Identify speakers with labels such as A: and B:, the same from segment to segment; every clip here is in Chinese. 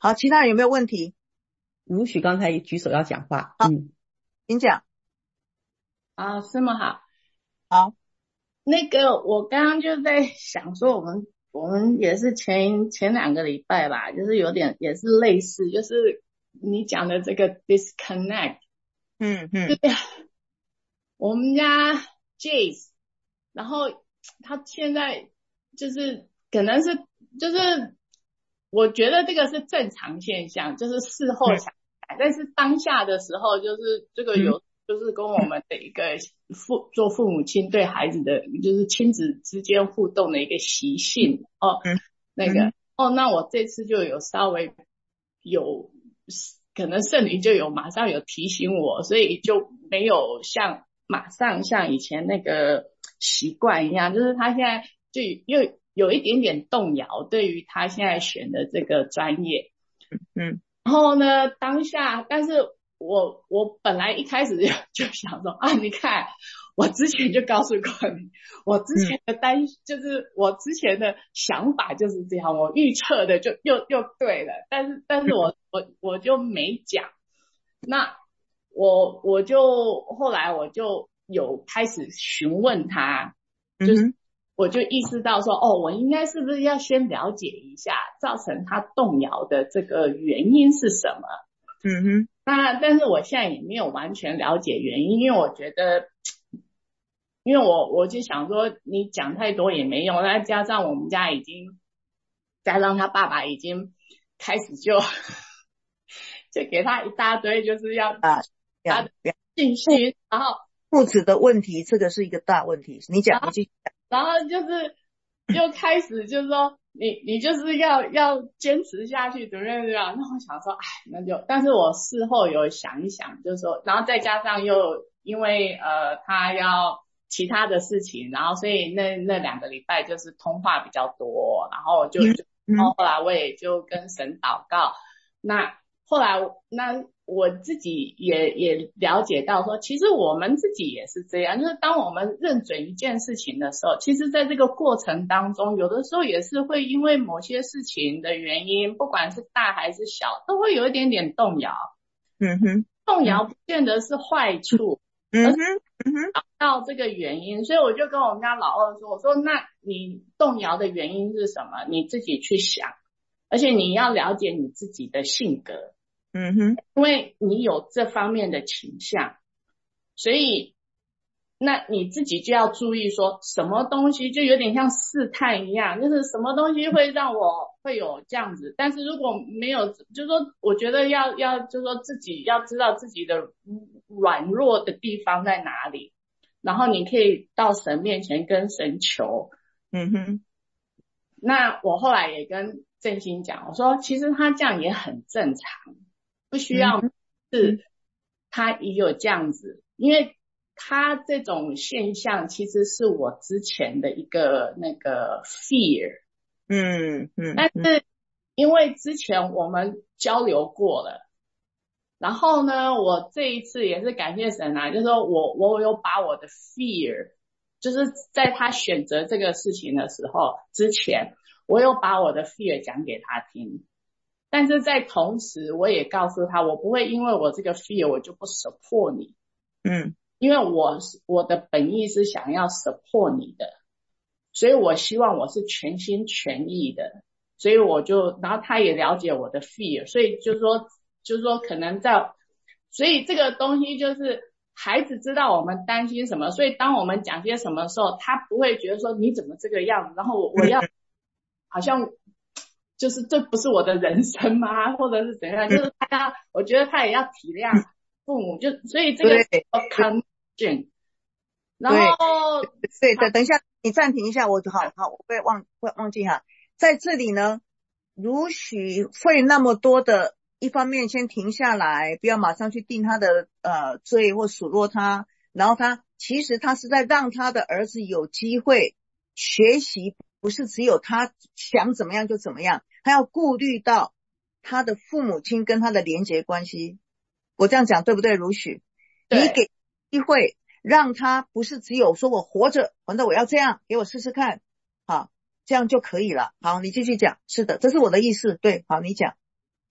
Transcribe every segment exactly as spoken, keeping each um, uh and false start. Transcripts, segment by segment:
A: 好，其他人有没有问题？
B: 如许刚才举手要讲话。
A: 好，
B: 嗯，
A: 请讲。
C: 啊，师母好。
A: 好，
C: 那个我刚刚就在想说，我们我们也是前前两个礼拜吧，就是有点也是类似，就是你讲的这个 disconnect。
A: 嗯嗯，
C: 对，我们家 Jace， 然后他现在就是可能是就是我觉得这个是正常现象，就是事后想来，但是当下的时候就是这个有。就是跟我们的一个父做父母亲对孩子的就是亲子之间互动的一个习性哦，那个哦，那我这次就有稍微有可能圣灵就有马上有提醒我，所以就没有像马上像以前那个习惯一样，就是他现在就又有一点点动摇，对于他现在选的这个专业，
A: 嗯，
C: 然后呢，当下但是。我我本来一开始就就想说啊，你看我之前就告诉过你，我之前的担、嗯、就是我之前的想法就是这样，我预测的就又又对了，但是但是我我我就没讲，那我我就后来我就有开始询问他，就是我就意识到说哦，我应该是不是要先了解一下造成他动摇的这个原因是什么。
A: 嗯哼，
C: 那但是我现在也没有完全了解原因，因为我觉得，因为我我就想说你讲太多也没用，再加上我们家已经，加上他爸爸已经开始就就给他一大堆就是要
A: 啊
C: 他的信息，然后
A: 父子的问题，这个是一个大问题，你讲，你继续讲。
C: 然后就是又开始就是说。你你就是要要坚持下去，怎么样怎么样？那我想说，哎，那就，但是我事后有想一想，就是说，然后再加上又因为呃他要其他的事情，然后所以那那两个礼拜就是通话比较多，然后就，然后后来我也就跟神祷告，那后来那我自己也也了解到说，其实我们自己也是这样，就是当我们认准一件事情的时候，其实在这个过程当中，有的时候也是会因为某些事情的原因，不管是大还是小，都会有一点点动摇。
A: 嗯哼，
C: 动摇不见得是坏处，
A: 嗯哼，嗯哼，
C: 找到这个原因，所以我就跟我们家老二说，我说那你动摇的原因是什么？你自己去想，而且你要了解你自己的性格。
A: 嗯哼，
C: 因为你有这方面的倾向，所以那你自己就要注意说什么东西就有点像试探一样，就是什么东西会让我会有这样子，但是如果没有，就是说我觉得要要就是说自己要知道自己的软弱的地方在哪里，然后你可以到神面前跟神求。
A: 嗯哼，
C: 那我后来也跟振兴讲，我说其实他这样也很正常，不需要是他也有这样子，因为他这种现象其实是我之前的一个那个 fear，
A: 嗯嗯，
C: 但是因为之前我们交流过了，然后呢，我这一次也是感谢神啊，就是说我我有把我的 fear， 就是在他选择这个事情的时候之前，我有把我的 fear 讲给他听。但是在同时我也告诉他，我不会因为我这个 fear 我就不 support 你，
A: 嗯，
C: 因为我我的本意是想要 support 你的，所以我希望我是全心全意的，所以我就，然后他也了解我的 fear， 所以就是说就是说可能在，所以这个东西就是孩子知道我们担心什么，所以当我们讲些什么的时候，他不会觉得说你怎么这个样子，然后我我要好像就是这不是我的人生吗？或者是怎样？就是他要，我觉得他也要体谅父母，就所以这个 connection。然后
A: 对对，等一下你暂停一下，我好好我会忘会忘记哈，在这里呢，如许会那么多的，一方面先停下来，不要马上去定他的呃罪或数落他，然后他其实他是在让他的儿子有机会学习。不是只有他想怎么样就怎么样，他要顾虑到他的父母亲跟他的连结关系。我这样讲对不对，如许？你给机会让他不是只有说我活着，反正我要这样，给我试试看，好，这样就可以了。好，你继续讲。是的，这是我的意思。对，好，你讲。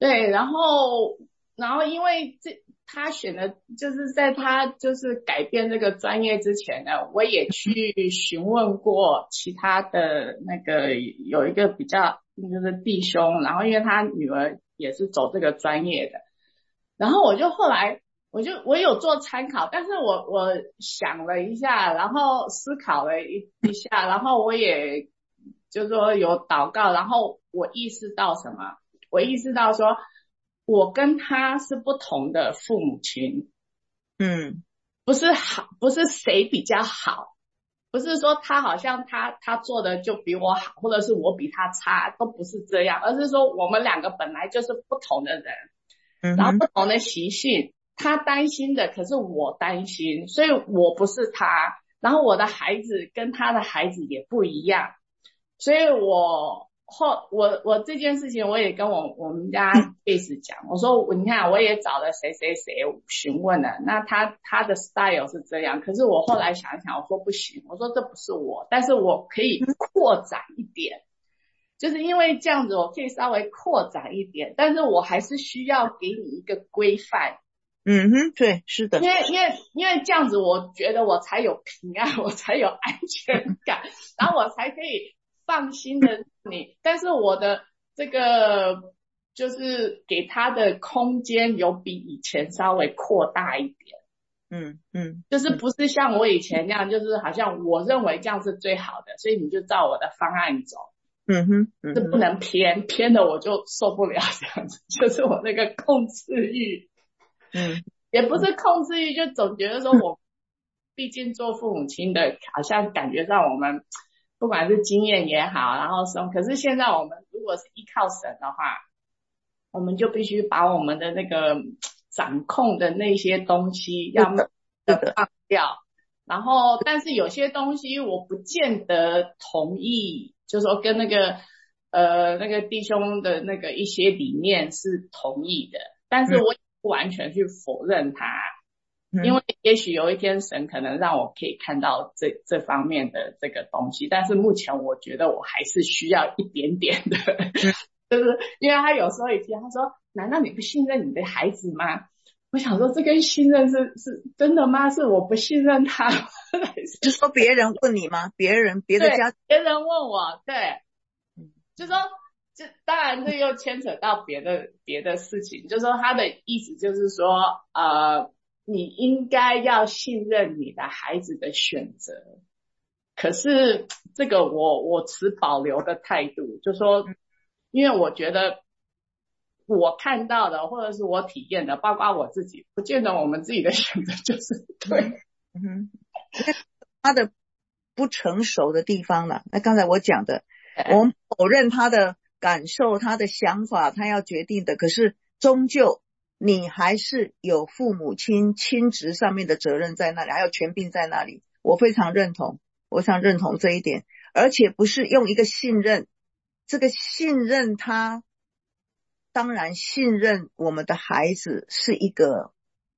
C: 对，然后然后因为这他选的就是在他就是改变这个专业之前呢，我也去询问过其他的那个有一个比较就是弟兄，然后因为他女儿也是走这个专业的，然后我就后来我就我有做参考，但是我我想了一下，然后思考了一一下，然后我也就是说有祷告，然后我意识到什么？我意识到说，我跟他是不同的父母亲，
A: 嗯，
C: 不是好，不是谁比较好，不是说他好像他他做的就比我好，或者是我比他差，都不是这样，而是说我们两个本来就是不同的人，
A: 嗯
C: 然后不同的习性，他担心的可是我担心，所以我不是他，然后我的孩子跟他的孩子也不一样，所以我后我我这件事情我也跟我我们家 Grace 讲，我说你看我也找了谁谁谁询问了，那他他的 style 是这样，可是我后来想一想，我说不行，我说这不是我，但是我可以扩展一点，就是因为这样子我可以稍微扩展一点，但是我还是需要给你一个规范。
A: 嗯哼，对，是的，
C: 因为因为因为这样子我觉得我才有平安，我才有安全感，然后我才可以放心的你，但是我的这个就是给他的空间有比以前稍微扩大一点。
A: 嗯嗯，
C: 就是不是像我以前那样，就是好像我认为这样是最好的，所以你就照我的方案走。
A: 嗯哼，嗯哼，
C: 是不能偏，偏的我就受不了这样子，就是我那个控制欲，
A: 嗯，
C: 也不是控制欲，就总觉得说我毕竟做父母亲的，好像感觉上我们不管是经验也好，然后什么，可是现在我们如果是依靠神的话，我们就必须把我们的那个掌控的那些东西要慢慢的放掉，然后但是有些东西我不见得同意，就是说跟那个呃那个弟兄的那个一些理念是同意的，但是我也不完全去否认它，
A: 嗯，
C: 因为也许有一天神可能让我可以看到这这方面的这个东西，但是目前我觉得我还是需要一点点的，就是因为他有时候也提他说，难道你不信任你的孩子吗？我想说，这跟信任是是真的吗？是我不信任他，
A: 是说别人问你吗？别人别的家，
C: 别人问我，对，就说，这当然这又牵扯到别的别的事情，就说他的意思就是说，呃，你应该要信任你的孩子的选择。可是这个我我持保留的态度，就说，因为我觉得。我看到的或者是我体验的，包括我自己，不见得我们自己的选择就是对。
A: 嗯，他的不成熟的地方了。那刚才我讲的，我们否认他的感受、他的想法，他要决定的，可是终究你还是有父母亲亲职上面的责任在那里，还有权柄在那里。我非常认同，我非常认同这一点，而且不是用一个信任，这个信任他。当然信任我们的孩子是一个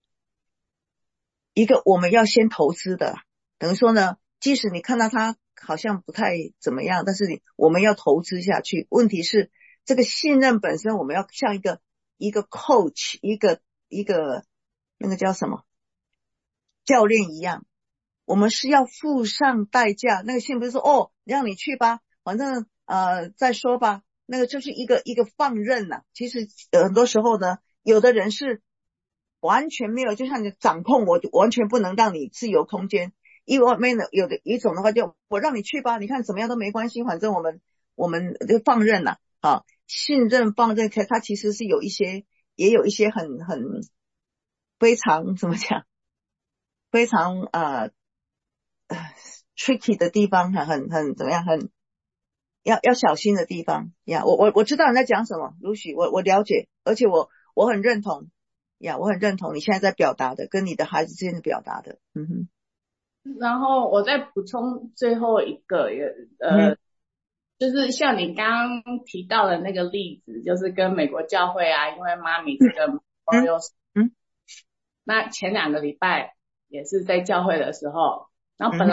A: 一个我们要先投资的，等于说呢，即使你看到他好像不太怎么样，但是你我们要投资下去。问题是这个信任本身，我们要像一个一个 coach 一个一个那个叫什么教练一样，我们是要付上代价。那个信不是说哦让你去吧，反正呃再说吧，那个就是一个一个放任呐、啊。其实、呃、很多时候呢，有的人是完全没有，就像你掌控我，完全不能让你自由空间。因为没有有的一种的话，就我让你去吧，你看怎么样都没关系，反正我们我们就放任了啊，信任放任，它其实是有一些，也有一些很很非常怎么讲，非常呃呃 tricky 的地方，很很很怎么样，很要要小心的地方呀。我我我知道你在讲什么，如许，我我了解，而且我我很认同呀，我很认同你现在在表达的，跟你的孩子之间的表达的，嗯哼。
C: 然后我再补充最后一个，呃、嗯，就是像你刚刚提到的那个例子，就是跟美国教会啊，因为妈咪这个朋友，嗯，那前两个礼拜也是在教会的时候，然后本来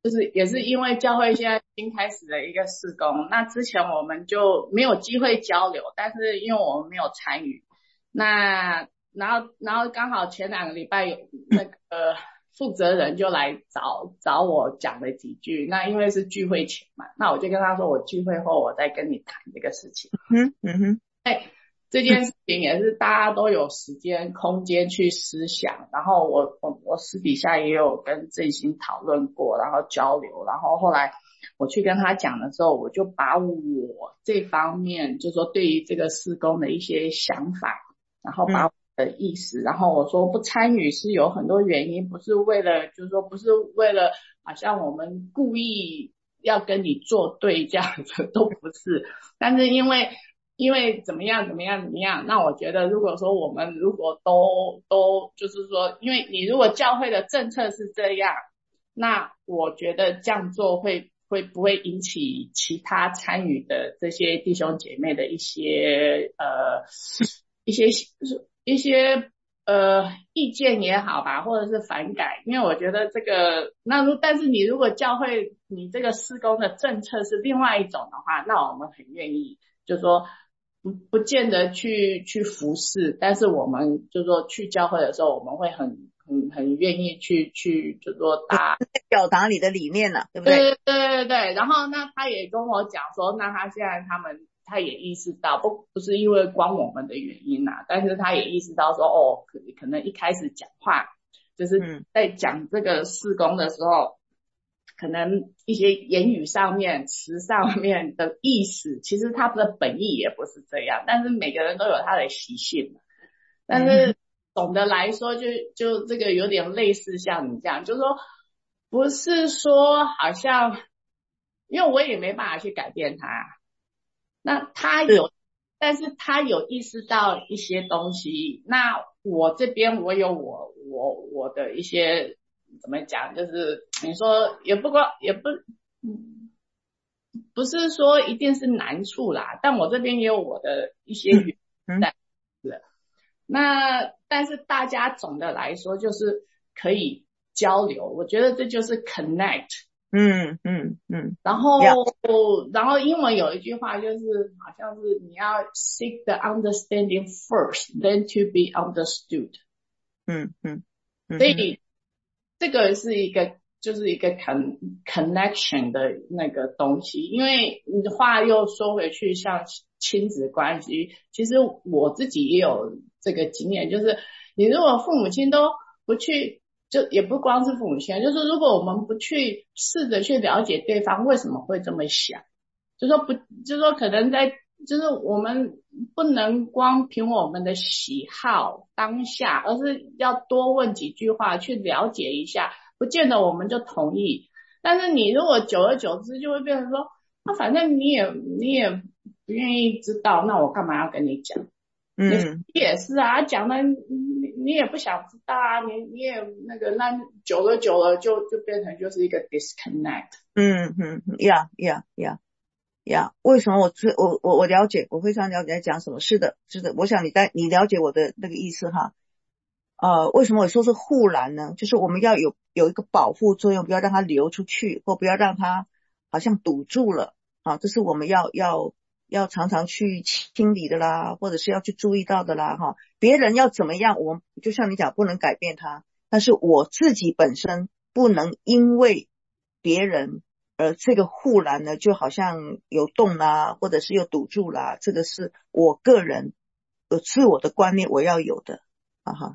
C: 就是也是因为教会现在新开始的一个事工，那之前我们就没有机会交流，但是因为我们没有参与，那然后然后刚好前两个礼拜有那个负责人就来找找我讲了几句，那因为是聚会前嘛，那我就跟他说我聚会后我再跟你谈这个事情。
A: 嗯嗯哼，
C: 哎，这件事情也是大家都有时间空间去思想，然后我我我私底下也有跟振兴讨论过，然后交流，然后后来我去跟他讲的时候，我就把我这方面就是说对于这个事工的一些想法，然后把我的意思，然后我说不参与是有很多原因，不是为了就是说不是为了好像我们故意要跟你作对这样子，都不是，但是因为因为怎么样怎么样怎么样，那我觉得如果说我们如果都都就是说，因为你如果教会的政策是这样，那我觉得这样做会会不会引起其他参与的这些弟兄姐妹的一些呃一些一些呃意见也好吧，或者是反感，因为我觉得这个那如但是你如果教会你这个事工的政策是另外一种的话，那我们很愿意就是说不不见得去去服侍，但是我们就是说去教会的时候，我们会很很很愿意去去就是说打
A: 表达你的理念了，对不对？
C: 对对对对。然后那他也跟我讲说，那他现在他们他也意识到，不不是因为光我们的原因啦、啊，但是他也意识到说，哦，可可能一开始讲话就是在讲这个事工的时候。可能一些言语上面词上面的意思，其实他的本意也不是这样，但是每个人都有他的习性，但是总的来说就就这个有点类似像你这样，就是说不是说好像因为我也没办法去改变他，那他有但是他有意识到一些东西，那我这边我有我我我的一些怎么讲，就是你说也不光也不嗯，不是说一定是难处啦，但我这边也有我的一些原因在、嗯嗯、那但是大家总的来说就是可以交流，我觉得这就是 connect。
A: 嗯嗯嗯，
C: 然后、
A: yeah.
C: 然后英文有一句话就是好像是你要 seek the understanding first, then to be understood。
A: 嗯嗯嗯，
C: 所以这个是一个就是一个 con connection 的那个东西，因为你话又说回去，像亲子关系，其实我自己也有这个经验，就是你如果父母亲都不去。就也不光是父母亲，就是如果我们不去试着去了解对方为什么会这么想，就说不，就说可能在，就是我们不能光凭我们的喜好当下，而是要多问几句话去了解一下，不见得我们就同意。但是你如果久而久之就会变成说，那、啊、反正你也你也不愿意知道，那我干嘛要跟你讲？嗯，你也是啊，讲的你你也不想知道啊，你你也那个那久了久了就就变成就是一个 disconnect。
A: 嗯嗯呀呀呀呀，为什么我我我我了解，我非常了解在讲什么？是的，是的，我想你在你了解我的那个意思哈。呃，为什么我说是护栏呢？就是我们要有有一个保护作用，不要让它流出去，或不要让它好像堵住了啊，这是我们要要。要常常去清理的啦，或者是要去注意到的啦哈。别人要怎么样，我们就像你讲不能改变他，但是我自己本身不能因为别人而这个护栏呢就好像有洞啦，或者是又堵住啦，这个是我个人有自我的观念我要有的啊哈。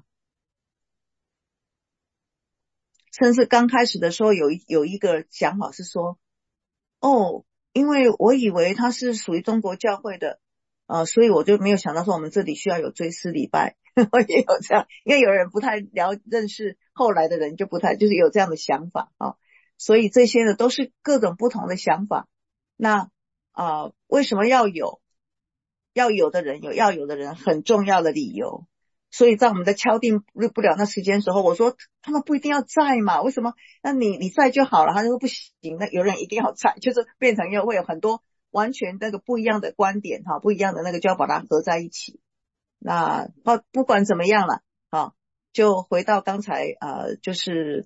A: 甚至刚开始的时候有一有一个想法是说，哦。因为我以为他是属于中国教会的，呃，所以我就没有想到说我们这里需要有追思礼拜，我也有这样，因为有人不太了认识后来的人就不太就是有这样的想法啊，所以这些呢都是各种不同的想法。那啊、呃，为什么要有？要有的人有要有的人很重要的理由。所以在我们在敲定不了那时间的时候，我说他们不一定要在嘛，为什么？那你你在就好了。他就说不行，那有人一定要在，就是变成又会有很多完全那个不一样的观点哈，不一样的那个就要把它合在一起。那不不管怎么样了，好，就回到刚才呃，就是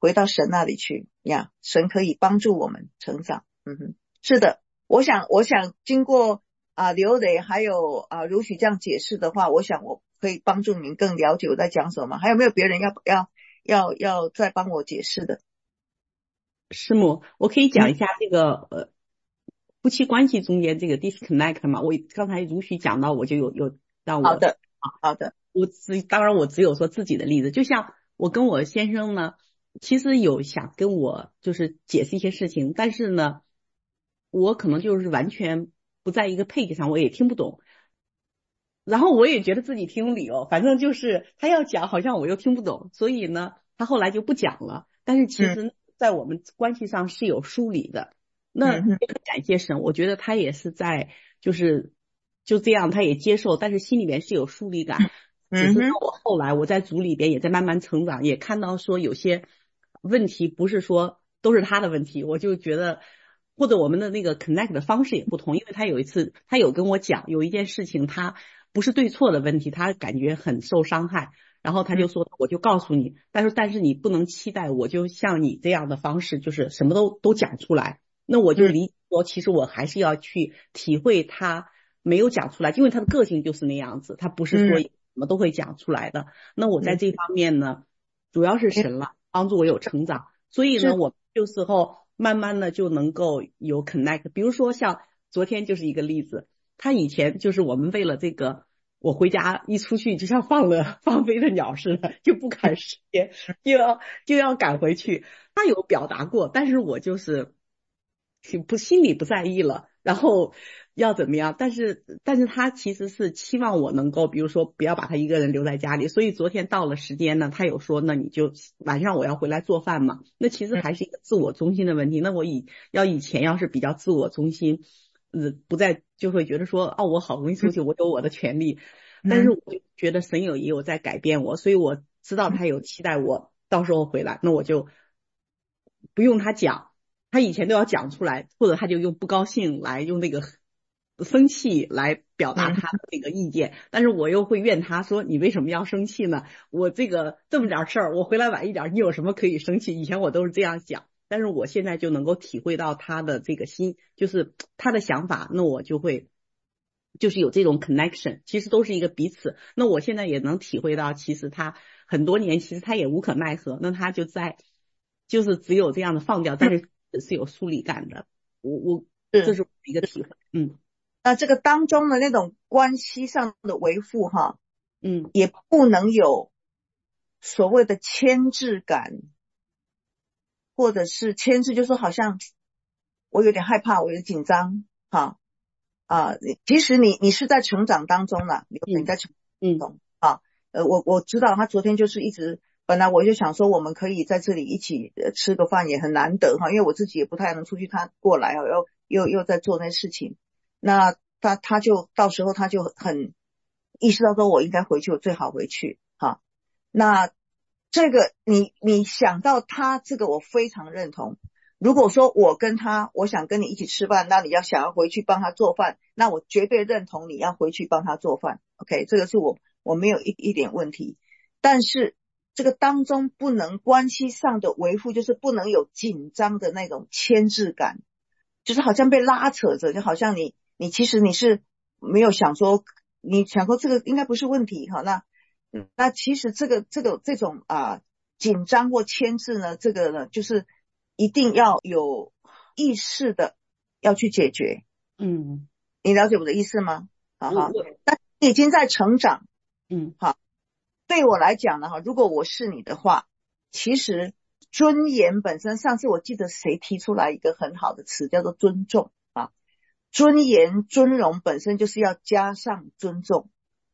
A: 回到神那里去呀，神可以帮助我们成长。嗯哼，是的，我想我想经过啊刘磊还有啊如许这样解释的话，我想我可以帮助您更了解我在讲什么。还有没有别人要要要要再帮我解释的？
B: 师母，我可以讲一下这个、嗯、呃夫妻关系中间这个 disconnect 嘛？我刚才如许讲到，我就有有让我
A: 好的好的，
B: 我只当然我只有说自己的例子，就像我跟我先生呢，其实有想跟我就是解释一些事情，但是呢，我可能就是完全不在一个 page 上，我也听不懂。然后我也觉得自己挺有理由，反正就是他要讲，好像我又听不懂，所以呢，他后来就不讲了。但是其实，在我们关系上是有疏离的。那也很感谢神，我觉得他也是在就是就这样，他也接受，但是心里面是有疏离感。只是我后来我在组里边也在慢慢成长，也看到说有些问题不是说都是他的问题，我就觉得或者我们的那个 connect 的方式也不同。因为他有一次他有跟我讲有一件事情，他不是对错的问题，他感觉很受伤害，然后他就说我就告诉你，但是但是你不能期待我就像你这样的方式就是什么都都讲出来。那我就理解说其实我还是要去体会他没有讲出来，因为他的个性就是那样子，他不是说什么都会讲出来的。那我在这方面呢主要是神了帮助我有成长，所以呢我有时候慢慢的就能够有 connect。 比如说像昨天就是一个例子，他以前就是我们为了这个我回家一出去就像放了放飞的鸟似的，就不赶时间，就要就要赶回去。他有表达过，但是我就是不心里不在意了，然后要怎么样？但是但是他其实是期望我能够，比如说不要把他一个人留在家里。所以昨天到了时间呢，他有说那你就晚上我要回来做饭嘛。那其实还是一个自我中心的问题。那我以要以前要是比较自我中心，呃，不再就会觉得说哦，我好容易出去，我有我的权利。但是我就觉得神有也有在改变我，所以我知道他有期待我到时候回来，那我就不用他讲。他以前都要讲出来，或者他就用不高兴来用那个生气来表达他的那个意见，但是我又会怨他说你为什么要生气呢？我这个这么点事儿，我回来晚一点，你有什么可以生气？以前我都是这样想，但是我现在就能够体会到他的这个心，就是他的想法，那我就会就是有这种 connection， 其实都是一个彼此。那我现在也能体会到，其实他很多年其实他也无可奈何，那他就在就是只有这样的放掉，但是是有疏离感的。我我这是我一个体会。嗯，
A: 那这个当中的那种关系上的维护哈，
B: 嗯，
A: 也不能有所谓的牵制感，或者是牵制，就是好像我有点害怕，我有点紧张哈啊。其实你你是在成长当中了，你在成长中啊。呃，我我知道他昨天就是一直。本来我就想说我们可以在这里一起吃个饭也很难得哈，因为我自己也不太能出去，他过来又又又在做那事情，那他他就到时候他就很意识到说我应该回去，我最好回去哈。那这个你你想到他这个我非常认同。如果说我跟他我想跟你一起吃饭，那你要想要回去帮他做饭，那我绝对认同你要回去帮他做饭 OK， 这个是我我没有一一点问题。但是这个当中不能关系上的维护，就是不能有紧张的那种牵制感，就是好像被拉扯着，就好像你你其实你是没有想说，你想说这个应该不是问题哈。那那其实这个这个这种啊紧张或牵制呢，这个呢就是一定要有意识的要去解决。
B: 嗯，
A: 你了解我的意思吗？好好，但你已经在成长。
B: 嗯，
A: 好。对我来讲呢，如果我是你的话，其实尊严本身，上次我记得谁提出来一个很好的词叫做尊重啊，尊严尊荣本身就是要加上尊重。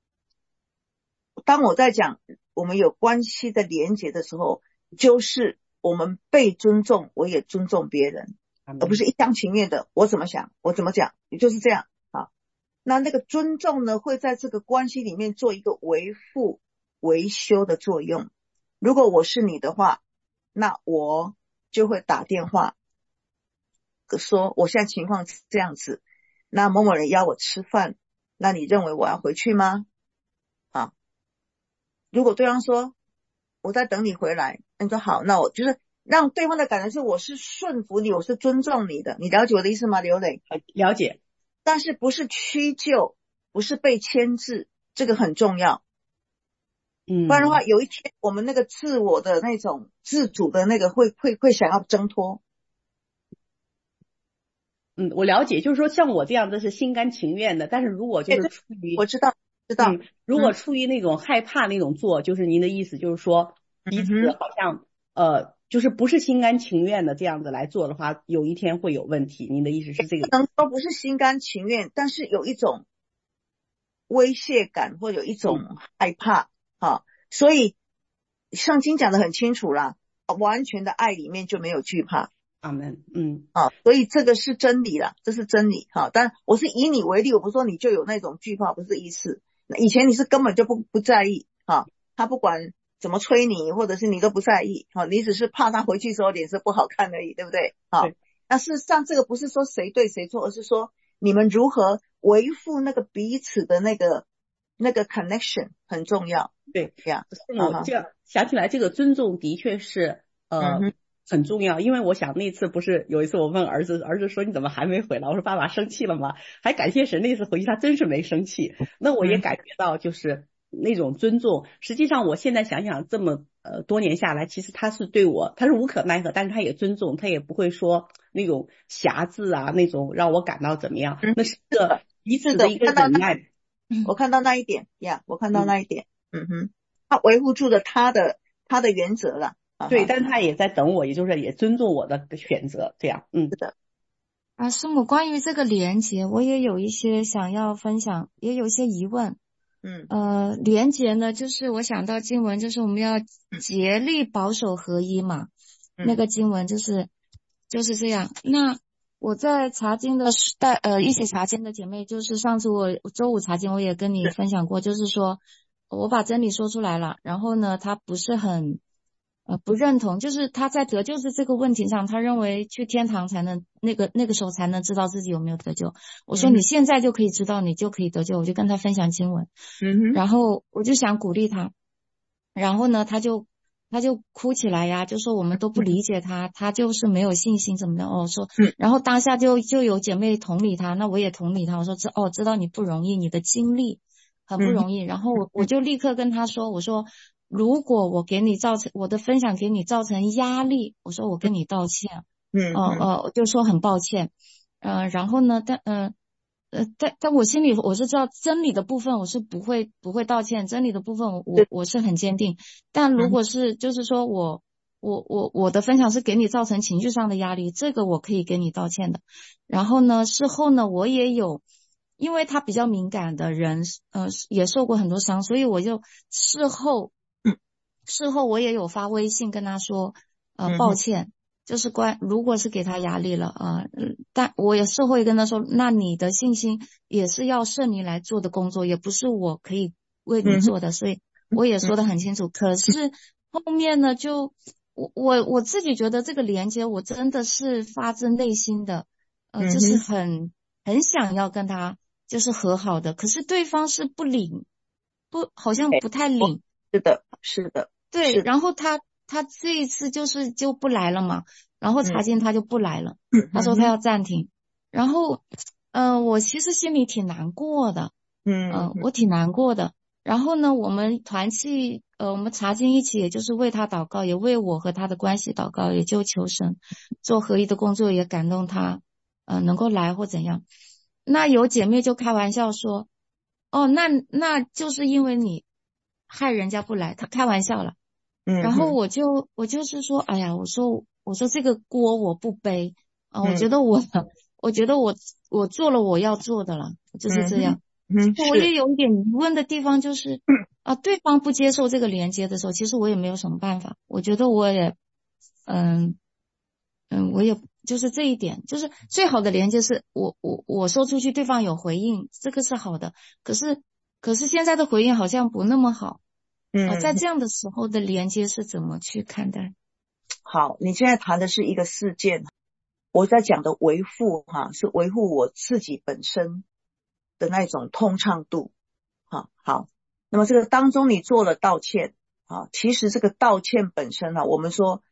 A: 当我在讲我们有关系的连结的时候，就是我们被尊重，我也尊重别人，而不是一厢情愿的我怎么想我怎么讲，也就是这样啊。那那个尊重呢，会在这个关系里面做一个维护维修的作用。如果我是你的话，那我就会打电话说我现在情况是这样子，那某某人邀我吃饭，那你认为我要回去吗？啊，如果对方说我在等你回来，你说好，那我就是让对方的感觉是我是顺服你，我是尊重你的，你了解我的意思吗？刘磊，
B: 了解。
A: 但是不是屈就，不是被牵制，这个很重要。
B: 嗯，
A: 不然的话，有一天我们那个自我的那种自主的那个会会会想要挣脱。
B: 嗯，我了解，就是说像我这样的是心甘情愿的，但是如果就是出于
A: 我知道知道、
B: 嗯，如果出于那种害怕那种做，嗯、就是您的意思就是说彼此好像、嗯、呃就是不是心甘情愿的这样子来做的话，有一天会有问题。您的意思是这个？
A: 不能说不是心甘情愿，但是有一种威胁感或有一种害怕、嗯啊、所以圣经讲得很清楚啦，完全的爱里面就没有惧怕。
B: 阿门。嗯
A: 啊，所以这个是真理啦，这是真理哈。但我是以你为例，我不是说你就有那种惧怕，不是意思。以前你是根本就不不在意哈，他不管怎么催你，或者是你都不在意哈，你只是怕他回去时候脸色不好看而已，对不对？好，那事实上这个不是说谁对谁错，而是说你们如何维护那个彼此的那个那个 connection 很重要。
B: 对
A: 呀，
B: 我这样想起来，这个尊重的确是呃。嗯很重要，因为我想那次不是有一次我问儿子，儿子说你怎么还没回来？我说爸爸生气了吗？还感谢神那次回去他真是没生气。那我也感觉到就是那种尊重。实际上我现在想想这么呃多年下来，其实他是对我他是无可奈何，但是他也尊重，他也不会说那种瑕疵啊，那种让我感到怎么样。那是个彼此的一个忍耐。
A: 我看到那一点呀，我看到那一点，嗯哼，他维护住了他的他的原则了。
B: 对，但他也在等我，也就是也尊重我的选择，这样，嗯，
A: 是的。
D: 啊，师母，关于这个连结，我也有一些想要分享，也有一些疑问。
A: 嗯，
D: 呃，连结呢，就是我想到经文，就是我们要竭力保守合一嘛，
A: 嗯、
D: 那个经文就是就是这样。那我在查经的带呃一起查经的姐妹，就是上次我周五查经我也跟你分享过，就是说我把真理说出来了，然后呢，他不是很。呃，不认同，就是他在得救的这个问题上，他认为去天堂才能那个那个时候才能知道自己有没有得救。我说你现在就可以知道，你就可以得救。我就跟他分享经文，
A: 嗯，
D: 然后我就想鼓励他，然后呢，他就他就哭起来呀，就说我们都不理解他，他就是没有信心怎么的哦，说，然后当下就就有姐妹同理他，那我也同理他，我说知哦知道你不容易，你的经历很不容易，然后我我就立刻跟他说，我说。如果我给你造成我的分享给你造成压力，我说我跟你道歉，
A: 嗯，
D: 哦、呃、哦、呃，就说很抱歉，呃，然后呢，但嗯 呃, 呃，但但我心里我是知道真理的部分我是不会不会道歉，真理的部分我我我是很坚定，但如果是就是说我我我我的分享是给你造成情绪上的压力，这个我可以给你道歉的。然后呢，事后呢，我也有。因为他比较敏感的人，呃，也受过很多伤，所以我就事后。事后我也有发微信跟他说，呃，抱歉，嗯、就是关，如果是给他压力了啊、呃，但我也事后也跟他说，那你的信心也是要圣灵来做的工作，也不是我可以为你做的，嗯、所以我也说得很清楚。嗯、可是后面呢，就我我我自己觉得这个连接，我真的是发自内心的，呃，就是很很想要跟他就是和好的，可是对方是不领，不好像不太领。
A: 是的，是的。
D: 对，然后他他这一次就是就不来了嘛，然后查经他就不来了，
A: 嗯、
D: 他说他要暂停，嗯、然后，呃，我其实心里挺难过的，
A: 嗯、
D: 呃，我挺难过的。然后呢，我们团契，呃，我们查经一起，也就是为他祷告，也为我和他的关系祷告，也就求神做合一的工作，也感动他，呃，能够来或怎样。那有姐妹就开玩笑说，哦，那那就是因为你害人家不来，他开玩笑了。然后我就我就是说，哎呀，我说我说这个锅我不背啊，我觉得我、嗯、我觉得我我做了我要做的了，就是这样。
A: 嗯，
D: 我也有一点疑问的地方，就是啊，对方不接受这个连接的时候，其实我也没有什么办法。我觉得我也，嗯嗯，我也就是这一点，就是最好的连接是我我我说出去，对方有回应，这个是好的。可是可是现在的回应好像不那么好。
A: 嗯、
D: 呃，在这样的时候的连接是怎么去看待？
A: 好，你现在谈的是一个事件，我在讲的维护哈，是维护我自己本身的那种通畅度。好，好，那么这个当中你做了道歉啊，其实这个道歉本身啊，我们说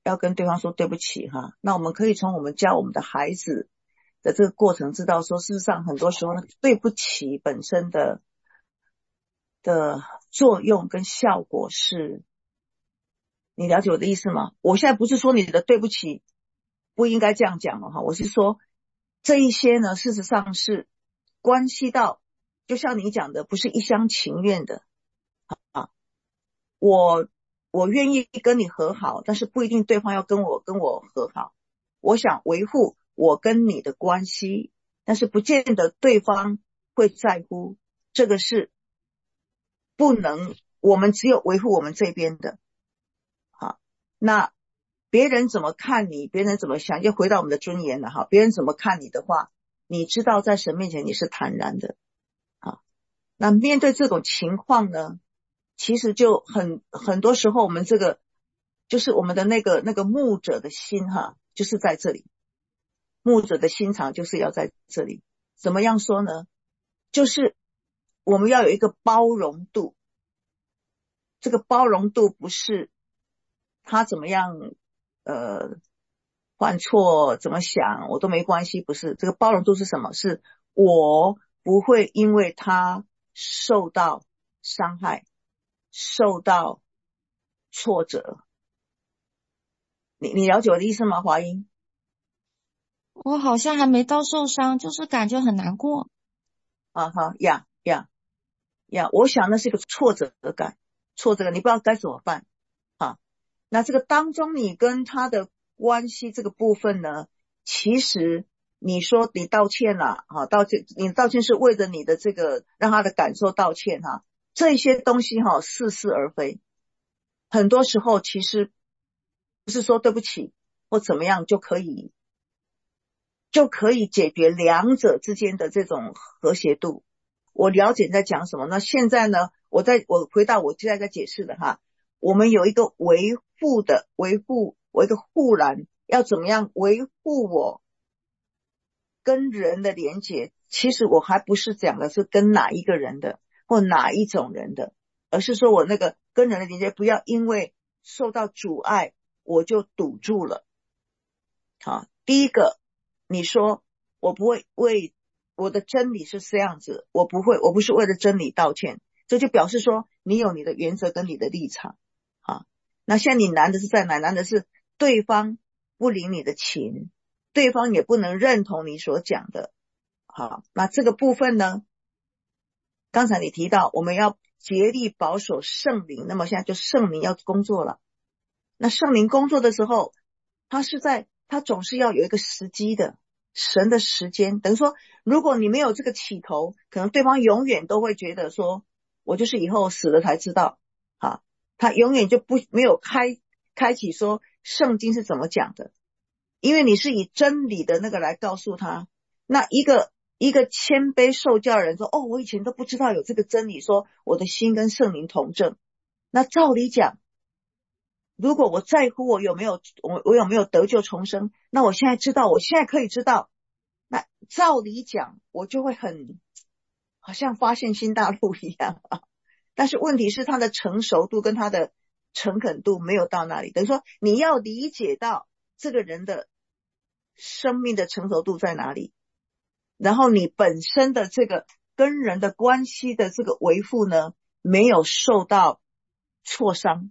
A: 要跟对方说对不起哈。那我们可以从我们教我们的孩子的这个过程知道说，事实上很多时候呢，对不起本身的的作用跟效果是，你了解我的意思吗？我现在不是说你的对不起不应该这样讲了哈，我是说这一些呢，事实上是关系到，就像你讲的，不是一厢情愿的啊。我我愿意跟你和好，但是不一定对方要跟我跟我和好。我想维护我跟你的关系，但是不见得对方会在乎，这个是不能，我们只有维护我们这边的。好，那别人怎么看你，别人怎么想，就回到我们的尊严了哈。别人怎么看你的话，你知道在神面前你是坦然的啊。那面对这种情况呢，其实就很很多时候我们这个就是我们的那个那个牧者的心哈，就是在这里，牧者的心肠就是要在这里。怎么样说呢？就是我们要有一个包容度，这个包容度不是他怎么样呃犯错怎么想我都没关系，不是，这个包容度是什么？是我不会因为他受到伤害受到挫折。你你了解我的意思吗，华英？
D: 我好像还没到受伤，就是感觉很难过。
A: 啊哈呀呀呀，我想那是一个挫折感，挫折感你不知道该怎么办啊。那这个当中你跟他的关系这个部分呢，其实你说你道歉了啊，道歉，你道歉是为了你的这个让他的感受道歉哈，这些东西哈似是而非。很多时候其实不是说对不起或怎么样就可以就可以解决两者之间的这种和谐度。我了解你在讲什么。那现在呢，我在我回到我现在在解释的哈，我们有一个维护的维护，我一个护栏，要怎么样维护我跟人的连结。其实我还不是讲的是跟哪一个人的或哪一种人的，而是说我那个跟人的连接不要因为受到阻碍我就堵住了。好，第一个你说我不会为我的真理是这样子，我不会，我不是为了真理道歉，这就表示说你有你的原则跟你的立场。好，那现在你难的是在哪？难的是对方不领你的情，对方也不能认同你所讲的。好，那这个部分呢，刚才你提到我们要竭力保守圣灵，那么现在就圣灵要工作了。那圣灵工作的时候，他是在他总是要有一个时机的，神的时间。等于说如果你没有这个起头，可能对方永远都会觉得说我就是以后死了才知道啊，他永远就不没有开开启说圣经是怎么讲的，因为你是以真理的那个来告诉他。那一个一个谦卑受教人说哦，我以前都不知道有这个真理，说我的心跟圣灵同正。那照理讲，如果我在乎我有没有我我有没有得救重生，那我现在知道，我现在可以知道，那照理讲我就会很好像发现新大陆一样啊。但是问题是他的成熟度跟他的诚恳度没有到那里，等于说你要理解到这个人的生命的成熟度在哪里，然后你本身的这个跟人的关系的这个维护呢，没有受到挫伤。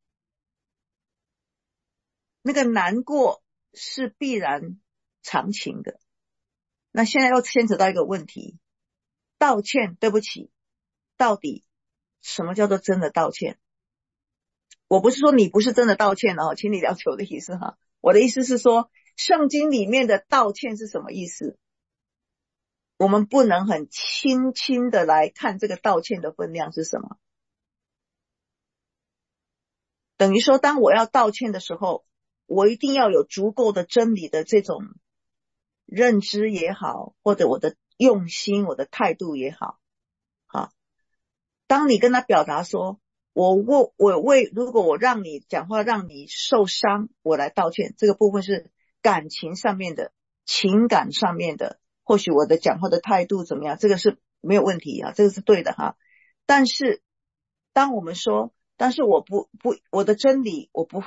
A: 那个难过是必然常情的。那现在要牵扯到一个问题，道歉对不起，到底什么叫做真的道歉？我不是说你不是真的道歉哦，请你了解我的意思哈。我的意思是说，圣经里面的道歉是什么意思？我们不能很轻轻的来看这个道歉的分量是什么。等于说当我要道歉的时候，我一定要有足够的真理的这种认知也好，或者我的用心我的态度也好。好，当你跟他表达说我我我为如果我让你讲话让你受伤我来道歉，这个部分是感情上面的情感上面的，或许我的讲话的态度怎么样，这个是没有问题啊，这个是对的哈。但是当我们说但是我不不我的真理我不会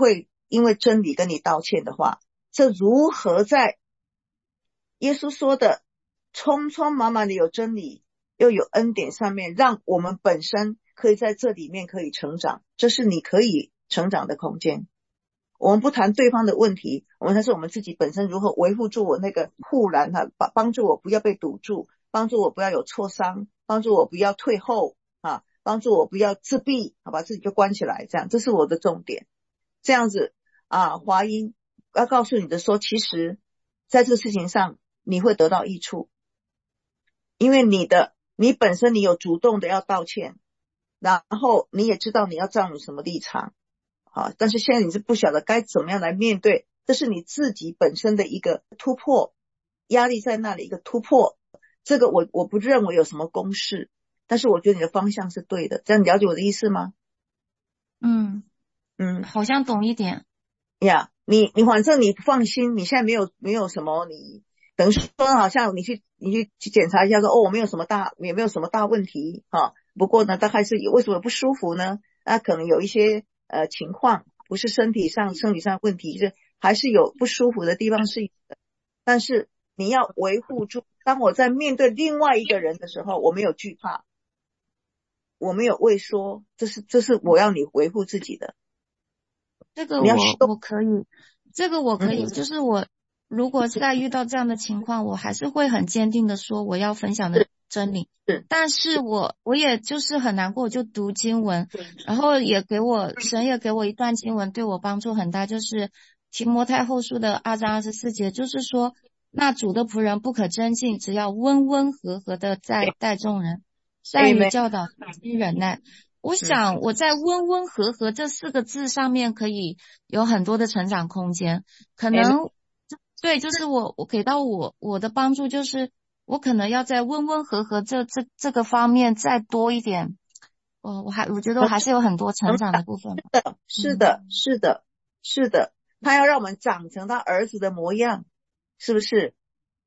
A: 因为真理跟你道歉的话，这如何在耶稣说的匆匆忙忙的有真理又有恩典上面，让我们本身可以在这里面可以成长，这是你可以成长的空间。我们不谈对方的问题，我们才是我们自己本身如何维护住我那个护栏，哈，帮助我不要被堵住，帮助我不要有挫伤，帮助我不要退后啊，帮助我不要自闭，好把自己就关起来，这样，这是我的重点。这样子啊，华英要告诉你的说，其实在这个事情上你会得到益处，因为你的你本身你有主动的要道歉，然后你也知道你要站稳什么立场。好，但是现在你是不晓得该怎么样来面对，这是你自己本身的一个突破，压力在那里一个突破。这个我我不认为有什么公式，但是我觉得你的方向是对的。这样你了解我的意思吗？
D: 嗯
A: 嗯，
D: 好像懂一点。
A: 呀、yeah, 你你反正你放心，你现在没有没有什么，你等于说好像你去你去去检查一下说，哦，我没有什么大也没有什么大问题哈、啊。不过呢，大概是为什么不舒服呢？那可能有一些呃情况，不是身体上生理上的问题，就是还是有不舒服的地方是有的。但是你要维护住，当我在面对另外一个人的时候，我没有惧怕，我没有畏缩，这是这是我要你维护自己的。
D: 这个我我可以，这个我可以，
A: 嗯、
D: 就是我如果再遇到这样的情况，我还是会很坚定的说我要分享的真理。
A: 是，
D: 但是我我也就是很难过，我就读经文，然后也给我神也给我一段经文，对我帮助很大，就是提摩太后书的二章二十四节，就是说那主的仆人不可争竞，只要温温和和的在待众人，善于教导，积忍耐。我想我在温温和和这四个字上面可以有很多的成长空间，可能对，就是我我给到我我的帮助就是我可能要在温温和和这这这个方面再多一点，我我还我觉得我还是有很多成长的部分。
A: 是的，是的，是的，是的，他要让我们长成他儿子的模样，是不是？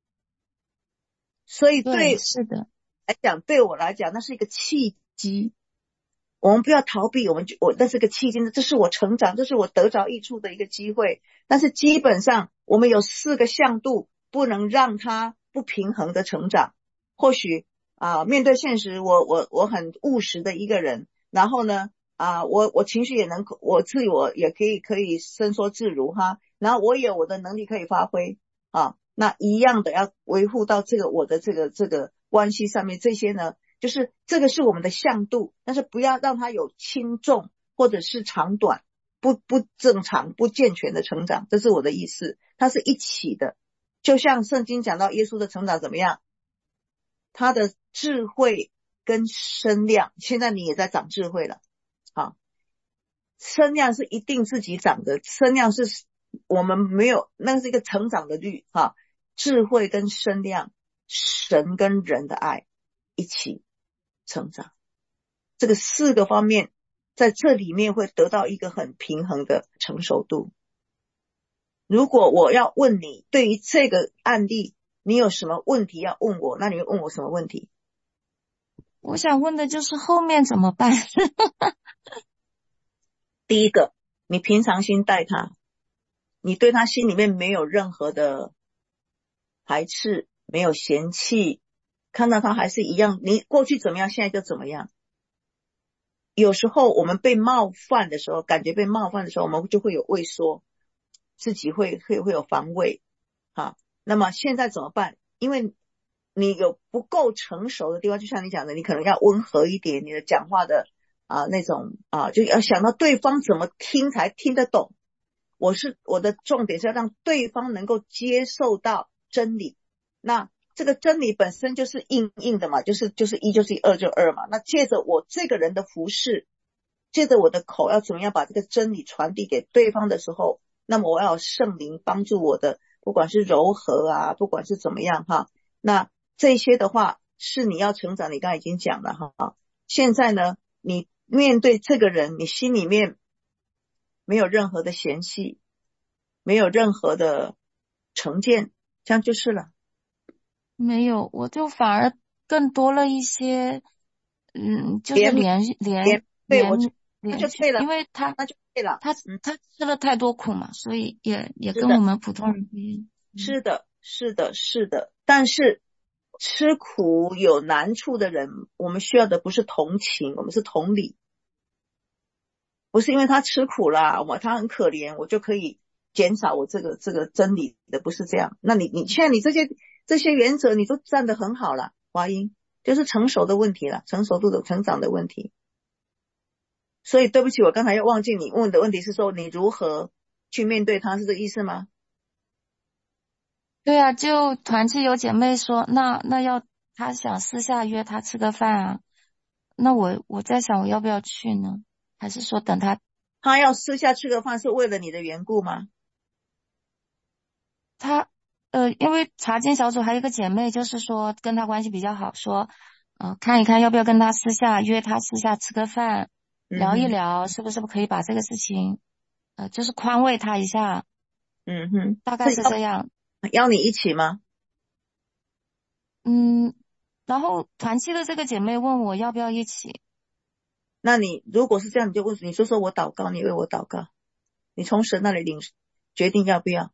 A: 所以对，
D: 对是的
A: 来讲，对我来讲，那是一个契机。我们不要逃避，我们就我那是个契机，这是我成长，这是我得着益处的一个机会。但是基本上我们有四个向度，不能让它不平衡的成长。或许啊、呃，面对现实，我我我很务实的一个人，然后呢啊、呃，我我情绪也能，我自我也可以可以伸缩自如哈，然后我也有我的能力可以发挥啊。那一样的要维护到这个我的这个这个关系上面，这些呢。就是这个是我们的向度，但是不要让它有轻重或者是长短不不正常不健全的成长，这是我的意思。它是一起的，就像圣经讲到耶稣的成长怎么样，他的智慧跟身量，现在你也在长智慧了啊，身量是一定自己长的，身量是我们没有，那是一个成长的率啊，智慧跟身量，神跟人的爱一起成长，这个四个方面在这里面会得到一个很平衡的成熟度。如果我要问你对于这个案例你有什么问题要问我，那你会问我什么问题？
D: 我想问的就是后面怎么办？
A: 第一个，你平常心待他，你对他心里面没有任何的排斥，没有嫌弃，看到他还是一样，你过去怎么样现在就怎么样。有时候我们被冒犯的时候，感觉被冒犯的时候，我们就会有畏缩，自己会会会有防卫啊。那么现在怎么办？因为你有不够成熟的地方，就像你讲的，你可能要温和一点，你的讲话的啊那种啊，就要想到对方怎么听才听得懂。我是我的重点是要让对方能够接受到真理。那这个真理本身就是硬硬的嘛，就是就是一就是一，二就二嘛。那借着我这个人的服事，借着我的口要怎么样把这个真理传递给对方的时候，那么我要圣灵帮助我的，不管是柔和啊，不管是怎么样哈。那这些的话是你要成长，你刚才已经讲了哈。现在呢，你面对这个人，你心里面没有任何的嫌隙，没有任何的成见，这样就是了。
D: 没有，我就反而更多了一些，嗯，就是连连
A: 对我那就对了，
D: 因为他
A: 那就对了，
D: 他
A: 嗯，
D: 他吃了太多苦嘛，所以也也
A: 是的
D: 跟我们普通人不一样。
A: 是的，是的，是的。但是吃苦有难处的人，我们需要的不是同情，我们是同理。不是因为他吃苦啦，我他很可怜，我就可以减少我这个这个真理的，不是这样。那你你现在你这些这些原则你都站得很好了，华英，就是成熟的问题了，成熟度的成长的问题。所以对不起，我刚才又忘记你问的问题是说你如何去面对他，是这个意思吗？
D: 对啊，就团契有姐妹说，那那要她想私下约他吃个饭啊，那我我在想我要不要去呢？还是说等他
A: 他要私下吃个饭是为了你的缘故吗？
D: 他呃，因为查经小组还有一个姐妹，就是说跟他关系比较好，说呃看一看要不要跟他私下约他私下吃个饭，聊一聊，是不是可以把这个事情呃就是宽慰他一下，
A: 嗯哼，
D: 大概是这样。
A: 邀你一起吗？
D: 嗯，然后团契的这个姐妹问我要不要一起，
A: 那你如果是这样，你就问，你说说我祷告，你为我祷告，你从神那里领决定要不要。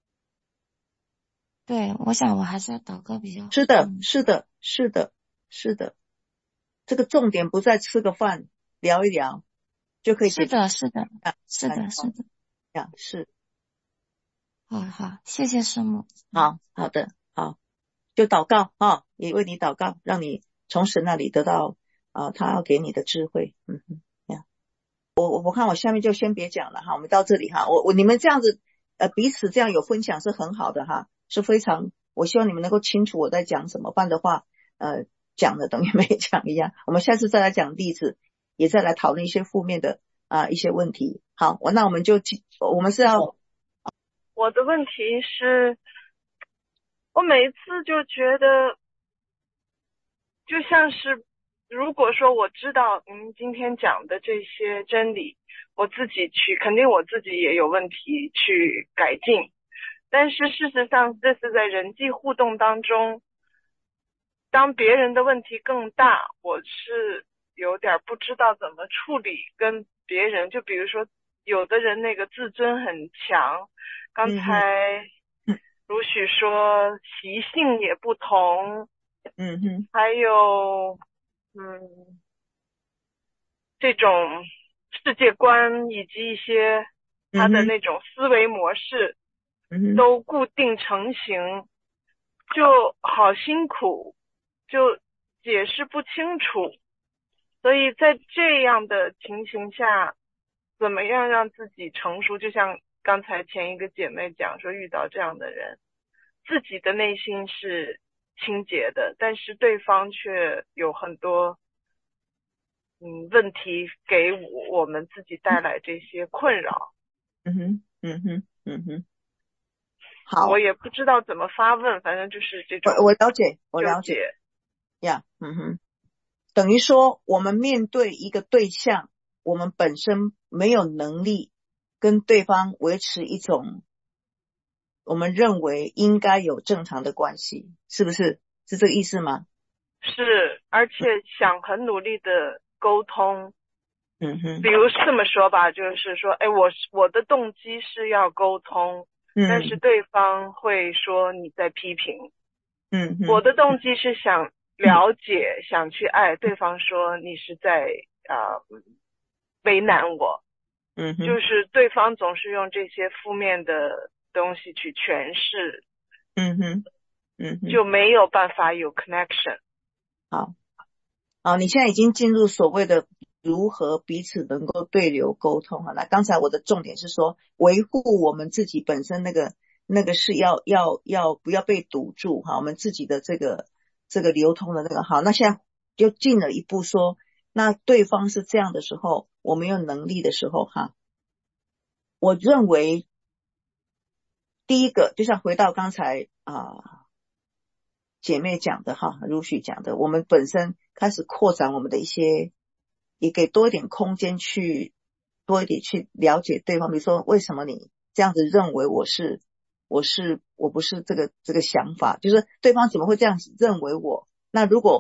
D: 对，我想我还是要祷告比较好。
A: 是的，
D: 嗯，
A: 是的，是的，是的。这个重点不在吃个饭聊一聊就可以解决。
D: 是的，是的，是的，是的。
A: 呀，是。
D: 好好，谢谢师母。
A: 好好的，好，就祷告啊，也为你祷告，让你从神那里得到啊、呃，他要给你的智慧。嗯哼，呀，我我我看我下面就先别讲了哈，我们到这里哈，我我你们这样子呃彼此这样有分享是很好的哈，是非常，我希望你们能够清楚我在讲什么，不然的话呃讲的等于没讲一样。我们下次再来讲例子，也再来讨论一些负面的啊、呃、一些问题。好，我那我们就我们是要。
E: 我的问题是，我每一次就觉得，就像是，如果说我知道您今天讲的这些真理，我自己去，肯定我自己也有问题去改进。但是事实上，这是在人际互动当中，当别人的问题更大，我是有点不知道怎么处理跟别人。就比如说，有的人那个自尊很强。刚才如许说习性也不同，
A: 嗯哼，
E: 还有嗯这种世界观以及一些他的那种思维模式都固定成型，就好辛苦，就解释不清楚。所以在这样的情形下，怎么样让自己成熟，就像刚才前一个姐妹讲说，遇到这样的人，自己的内心是清洁的，但是对方却有很多嗯问题给我我们自己带来这些困扰。
A: 嗯哼，嗯哼，嗯哼。好，
E: 我也不知道怎么发问，反正就是这种。
A: 我我了解，我了解。呀， yeah, 嗯哼，等于说我们面对一个对象，我们本身没有能力跟对方维持一种我们认为应该有正常的关系，是不是？是这个意思吗？
E: 是，而且想很努力的沟通。
A: 嗯哼，
E: 比如这么说吧，就是说，哎，我我的动机是要沟通，
A: 嗯，
E: 但是对方会说你在批评。
A: 嗯哼，
E: 我的动机是想了解，嗯、想去爱，对方说你是在啊、呃、为难我。
A: 嗯哼，
E: 就是对方总是用这些负面的东西去诠释。
A: 嗯哼，嗯哼，
E: 就没有办法有 connection。
A: 好，好，你现在已经进入所谓的如何彼此能够对流沟通了。那刚才我的重点是说，维护我们自己本身那个那个是要要要不要被堵住哈，我们自己的这个这个流通的那个好。那现在就进了一步说，那对方是这样的时候，我们有能力的时候哈，我认为第一个就像回到刚才啊、呃、姐妹讲的哈，如许讲的，我们本身开始扩展我们的一些，也给多一点空间去多一点去了解对方。比如说为什么你这样子认为我是我是我不是这个这个想法，就是对方怎么会这样子认为我。那如果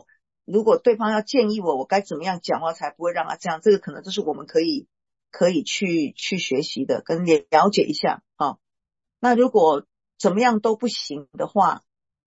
A: 如果对方要建议我，我该怎么样讲话才不会让他这样，这个可能这是我们可以可以去去学习的，跟了解一下啊。那如果怎么样都不行的话，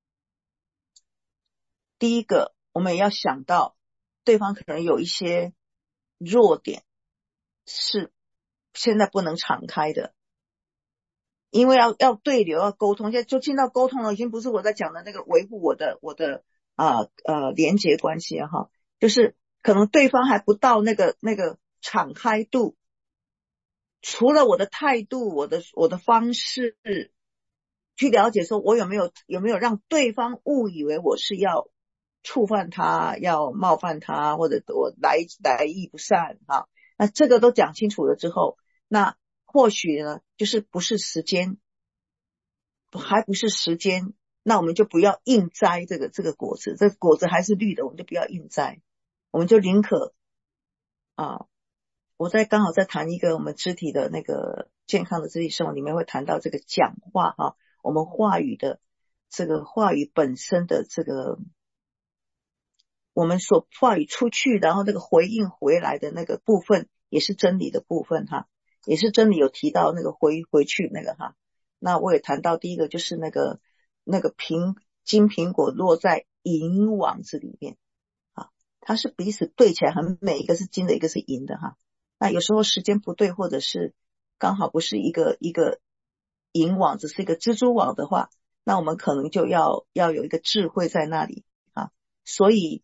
A: 第一个我们也要想到对方可能有一些弱点是现在不能敞开的，因为要要对流要沟通，现在就进到沟通了，已经不是我在讲的那个维护我的我的啊 呃, 呃连结关系哈，就是可能对方还不到那个那个敞开度，除了我的态度我的我的方式去了解说我有没有有没有让对方误以为我是要触犯他要冒犯他，或者我来来意不善哈，那这个都讲清楚了之后，那或许呢就是不是时间，还不是时间，那我们就不要硬摘这个这个果子，这个果子还是绿的，我们就不要硬摘，我们就宁可啊，我在刚好在谈一个我们肢体的那个健康的肢体生活里面会谈到这个讲话哈、啊，我们话语的这个话语本身的这个我们所话语出去，然后那个回应回来的那个部分也是真理的部分哈，也是真理有提到那个回回去那个哈。那我也谈到第一个就是那个那个苹金苹果落在银网子里面啊，它是彼此对起来很美，一个是金的一个是银的哈。那有时候时间不对，或者是刚好不是一个一个银网，只是一个蜘蛛网的话，那我们可能就要要有一个智慧在那里啊，所以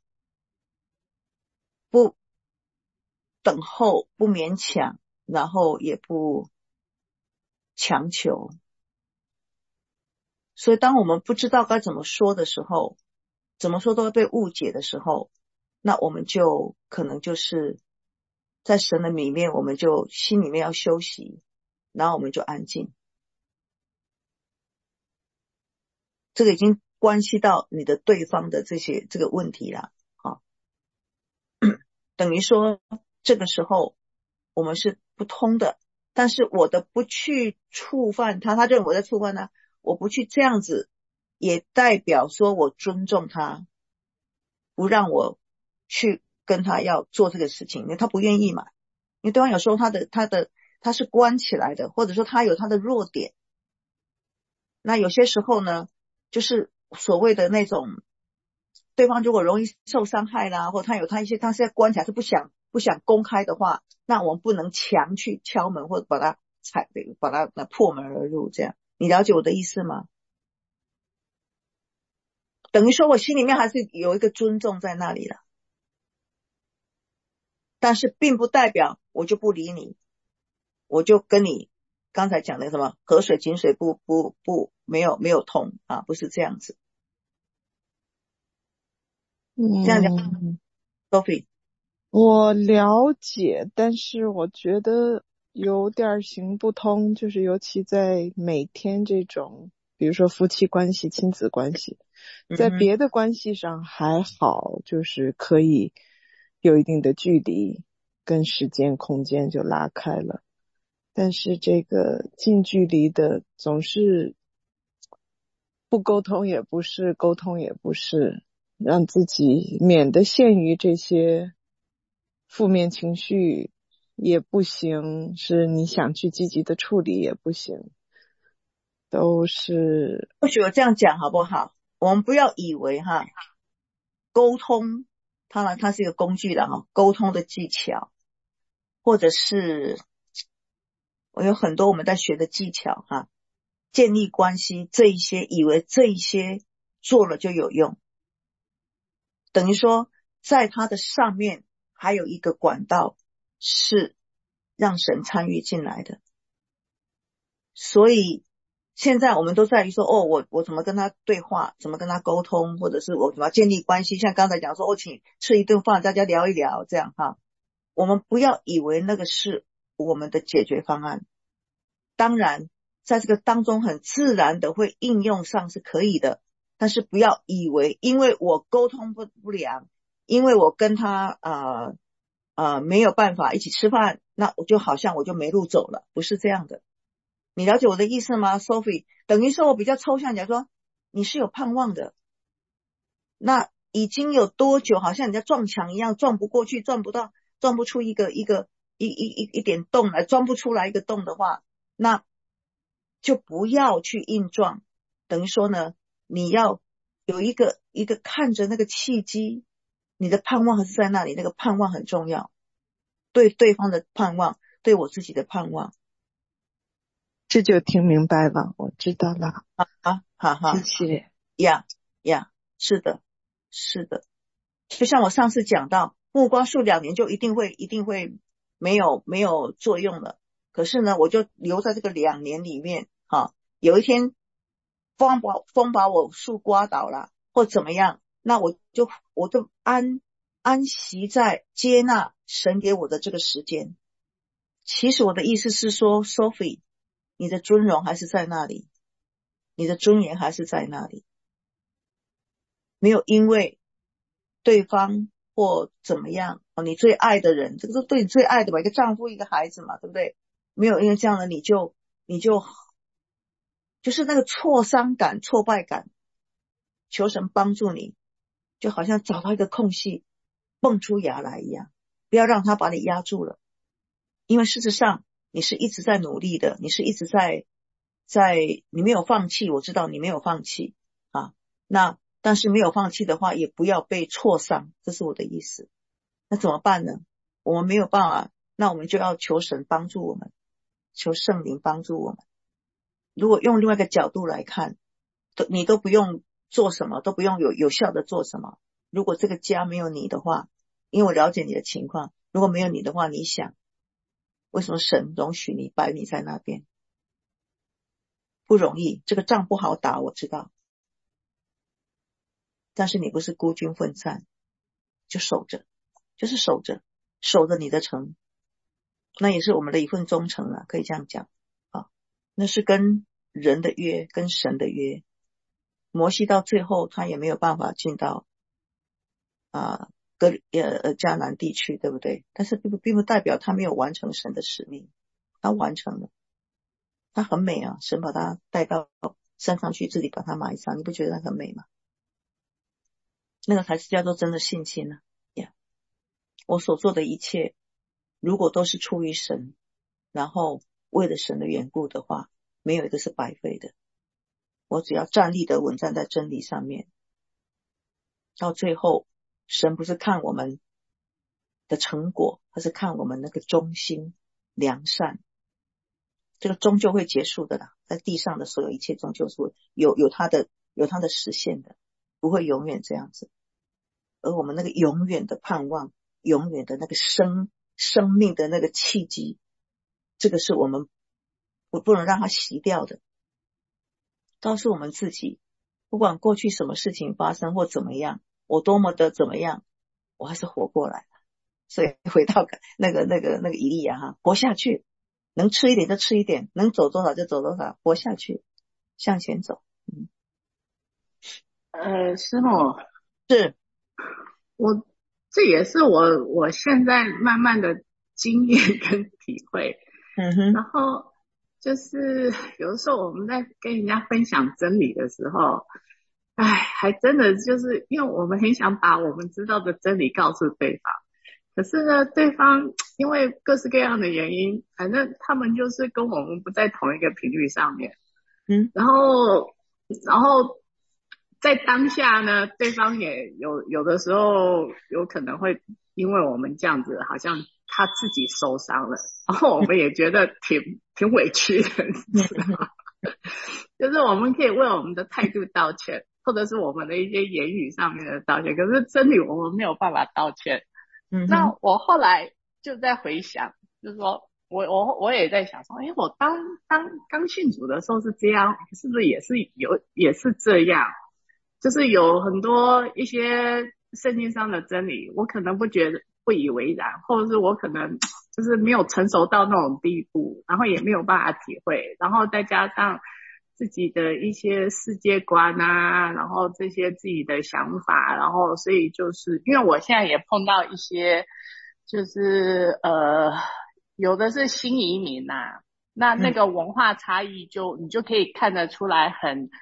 A: 不等候，不勉强，然后也不强求。所以当我们不知道该怎么说的时候，怎么说都会被误解的时候，那我们就可能就是在神的里面，我们就心里面要休息，然后我们就安静。这个已经关系到你的对方的这些这个问题了啊，等于说这个时候我们是不通的，但是我的不去触犯他，他认为我在触犯他，我不去这样子，也代表说我尊重他，不让我去跟他要做这个事情，因为他不愿意嘛。因为对方有时候他的他的他是关起来的，或者说他有他的弱点。那有些时候呢，就是所谓的那种对方如果容易受伤害啦，或他有他一些他是在关起来是不想不想公开的话，那我们不能强去敲门或者把他踩把他破门而入这样。你了解我的意思吗？等于说我心里面还是有一个尊重在那里了，但是并不代表我就不理你，我就跟你刚才讲的什么河水井水不不不没有没有通啊，不是这样子。
F: 嗯，
A: 这样讲 Sophie
F: 我了解，但是我觉得有点行不通，就是尤其在每天这种比如说夫妻关系亲子关系，在别的关系上还好，就是可以有一定的距离跟时间空间就拉开了，但是这个近距离的总是不沟通也不是，沟通也不是，让自己免得陷于这些负面情绪也不行，是你想去积极的处理也不行，都是。
A: 或许我这样讲好不好？我们不要以为哈，沟通当然它是一个工具的哈，沟通的技巧，或者是我有很多我们在学的技巧哈，建立关系这一些，以为这一些做了就有用，等于说在它的上面还有一个管道是让神参与进来的。所以现在我们都在于说，哦，我我怎么跟他对话，怎么跟他沟通，或者是我怎么建立关系，像刚才讲说，哦，请吃一顿饭，大家聊一聊，这样哈。我们不要以为那个是我们的解决方案，当然在这个当中很自然的会应用上是可以的，但是不要以为因为我沟通不不良，因为我跟他呃呃没有办法一起吃饭，那我就好像我就没路走了，不是这样的。你了解我的意思吗 Sophie？ 等于说我比较抽象讲说你是有盼望的，那已经有多久好像人家撞墙一样，撞不过去，撞不到，撞不出一个一个一一一一点洞来，钻不出来一个洞的话，那就不要去硬撞。等于说呢，你要有一个一个看着那个契机，你的盼望还是在那里，那个盼望很重要，对对方的盼望，对我自己的盼望。
F: 这就听明白了，我知道了。
A: 啊啊，好好，
F: 谢谢。
A: 呀呀，是的，是的。就像我上次讲到，木瓜树两年就一定会一定会没有没有作用了。可是呢，我就留在这个两年里面，哈，有一天风把风把我树刮倒了，或怎么样，那我就我就安安息在接纳神给我的这个时间。其实我的意思是说 ，Sophie， 你的尊荣还是在那里，你的尊严还是在那里，没有因为对方或怎么样，你最爱的人，这个是对你最爱的吧，一个丈夫一个孩子嘛，对不对？没有因为这样的你就你就就是那个挫伤感挫败感，求神帮助你，就好像找到一个空隙蹦出芽来一样，不要让它把你压住了。因为事实上你是一直在努力的，你是一直在在你没有放弃，我知道你没有放弃啊，那但是没有放弃的话也不要被挫伤，这是我的意思。那怎么办呢？我们没有办法，那我们就要求神帮助我们，求圣灵帮助我们。如果用另外一个角度来看，都你都不用做什么，都不用有有效的做什么。如果这个家没有你的话，因为我了解你的情况，如果没有你的话，你想为什么神容许你摆你在那边？不容易，这个仗不好打，我知道。但是你不是孤军奋战，就守着，就是守着，守着你的城，那也是我们的一份忠诚了，可以这样讲啊。那是跟人的约，跟神的约。摩西到最后他也没有办法进到啊格呃迦南地区，对不对？但是并不并不代表他没有完成神的使命，他完成了，他很美啊，神把他带到山上去，自己把他埋葬，你不觉得很美吗？那个才是叫做真的信心呢、啊。Yeah. 我所做的一切，如果都是出于神，然后为了神的缘故的话，没有一个是白费的。我只要站立得稳，站在真理上面，到最后神不是看我们的成果，他是看我们那个忠心良善，这个终究会结束的啦。在地上的所有一切终究是有有它的有它的实现的，不会永远这样子。而我们那个永远的盼望，永远的那个生生命的那个契机，这个是我们不不能让它熄掉的。告诉我们自己，不管过去什么事情发生或怎么样，我多么的怎么样，我还是活过来了。所以回到那个那个那个以利亚哈，活下去，能吃一点就吃一点，能走多少就走多少，活下去，向前走。嗯，
C: 呃，师母，
A: 是
C: 我这也是我我现在慢慢的经验跟体会。
A: 嗯哼，
C: 然后就是有的时候我们在跟人家分享真理的时候，哎，还真的就是因为我们很想把我们知道的真理告诉对方，可是呢，对方因为各式各样的原因，反正他们就是跟我们不在同一个频率上面。
A: 嗯，
C: 然后然后在当下呢，对方也有有的时候有可能会因为我们这样子，好像他自己受伤了，然后我们也觉得挺挺委屈的，你知道吗？就是我们可以为我们的态度道歉，或者是我们的一些言语上面的道歉，可是真理我们没有办法道歉。
A: 嗯，
C: 那我后来就在回想，就是说我我我也在想说，哎，我当当刚信主的时候是这样，是不是也是有也是这样？就是有很多一些圣经上的真理，我可能不觉得不以为然，或者是我可能就是没有成熟到那种地步，然后也没有办法体会，然后再加上自己的一些世界观啊，然后这些自己的想法，然后所以就是因为我现在也碰到一些就是呃有的是新移民啊，那那个文化差异就你就可以看得出来很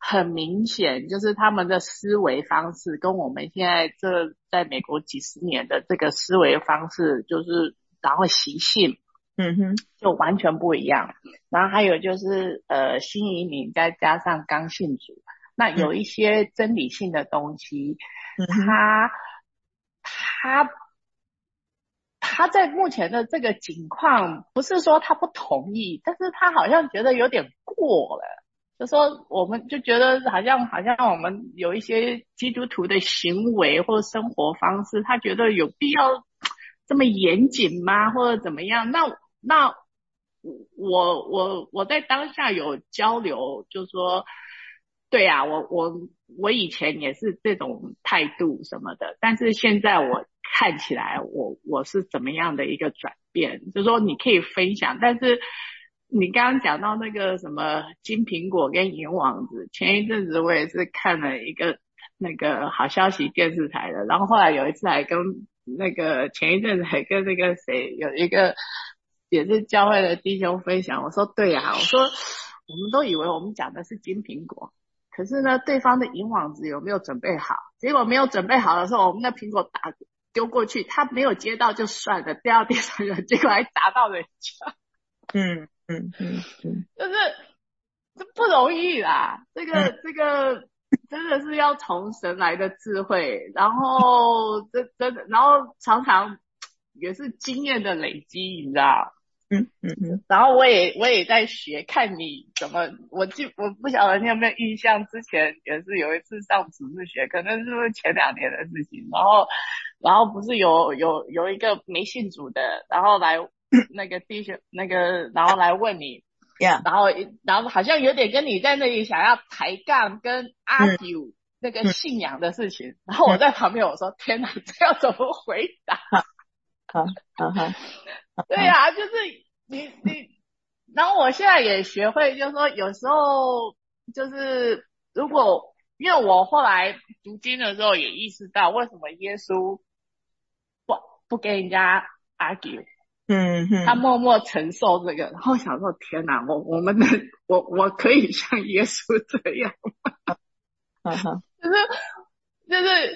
C: 很明显，就是他们的思维方式跟我们现在这在美国几十年的这个思维方式，就是然后习性，
A: 嗯哼，
C: 就完全不一样。然后还有就是呃新移民再加上刚信主，那有一些真理性的东西，
A: 嗯、
C: 他他他在目前的这个情况，不是说他不同意，但是他好像觉得有点过了。就说我们就觉得好像好像我们有一些基督徒的行为或者生活方式，他觉得有必要这么严谨吗？或者怎么样？那那我我我在当下有交流，就说对啊，我我我以前也是这种态度什么的，但是现在我看起来我我是怎么样的一个转变，就说你可以分享，但是你刚刚讲到那个什么金苹果跟银网子，前一阵子我也是看了一个那个好消息电视台的，然后后来有一次还跟那个前一阵子还跟那个谁有一个也是教会的弟兄分享，我说对啊，我说我们都以为我们讲的是金苹果，可是呢对方的银网子有没有准备好，结果没有准备好的时候，我们的苹果打丢过去，他没有接到就算了，掉到地上了，结果还砸到人家。
A: 嗯嗯嗯嗯，
C: 就是这不容易啦，这个、嗯、这个真的是要从神来的智慧，然后这真的，然后常常也是经验的累积，你知道？
A: 嗯嗯嗯。
C: 然后我也我也在学，看你怎么，我记我不晓得你有没有印象，之前也是有一次上组织学，可能是不是前两年的事情，然后然后不是有有有一个没信主的，然后来。那个弟兄，那个，然后来问你，
A: yeah.
C: 然后，然后好像有点跟你在那里想要抬杠跟 argue、嗯、那个信仰的事情，嗯、然后我在旁边我说，嗯、天哪，这要怎么回答？
A: 好，好，好，
C: 对啊，就是你你，然后我现在也学会，就是说有时候就是如果，因为我后来读经的时候也意识到，为什么耶稣不不跟人家 argue。
A: 嗯哼，
C: 他默默承受这个，然后想说天哪，我我们的我我可以像耶稣这样吗？
A: 嗯哼，
C: 就是就是，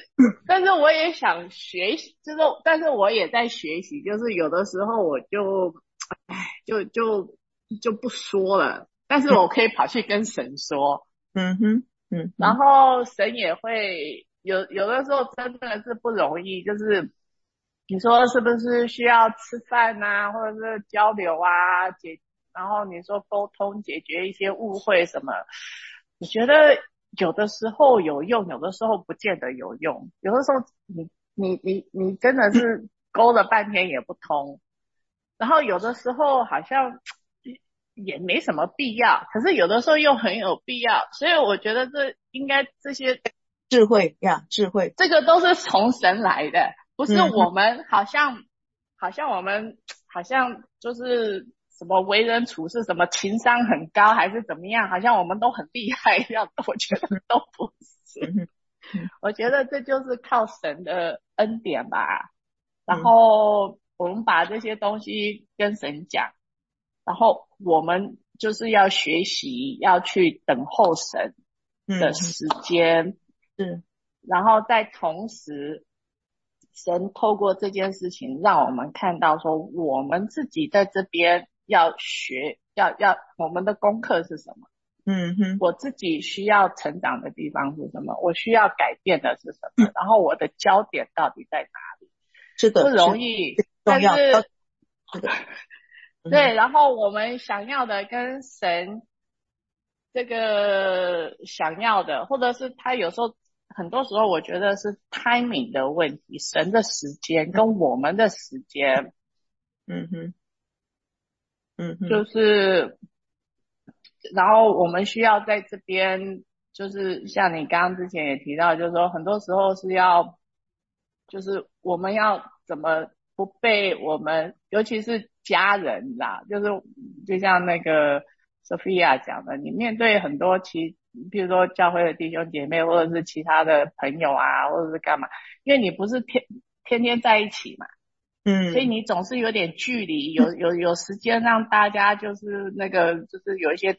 C: 但是我也想学习，就是但是我也在学习，就是有的时候我就哎就就就不说了，但是我可以跑去跟神说，
A: 嗯哼，嗯，
C: 然后神也会有有的时候真的是不容易，就是。你说是不是需要吃饭啊，或者是交流啊，解，然后你说沟通解决一些误会什么？我觉得有的时候有用，有的时候不见得有用。有的时候你你你你真的是勾了半天也不通，然后有的时候好像也没什么必要，可是有的时候又很有必要。所以我觉得这应该这些
A: 智慧呀，智慧，
C: 这个都是从神来的。不是我们好像、嗯、好像我们好像就是什么为人处事什么情商很高还是怎么样，好像我们都很厉害一样，我觉得都不是。我觉得这就是靠神的恩典吧。然后我们把这些东西跟神讲，然后我们就是要学习要去等候神的时间，
A: 嗯，
C: 然后再同时神透过这件事情让我们看到说我们自己在这边要学要要我们的功课是什么，
A: 嗯哼，
C: 我自己需要成长的地方是什么，我需要改变的是什么、嗯、然后我的焦点到底在哪里，
A: 是的，
C: 不容易，但是
A: 是的
C: 对，然后我们想要的跟神这个想要的，或者是他有时候很多时候我觉得是 timing 的问题，神的时间跟我们的时间，
A: 嗯哼，嗯哼，
C: 就是然后我们需要在这边，就是像你刚刚之前也提到，就是说很多时候是要就是我们要怎么不被我们尤其是家人啦，就是就像那个 Sophia 讲的，你面对很多其比如说教会的弟兄姐妹或者是其他的朋友啊，或者是干嘛，因为你不是天天天在一起嘛，
A: 嗯，
C: 所以你总是有点距离，有有有时间让大家就是那个就是有一些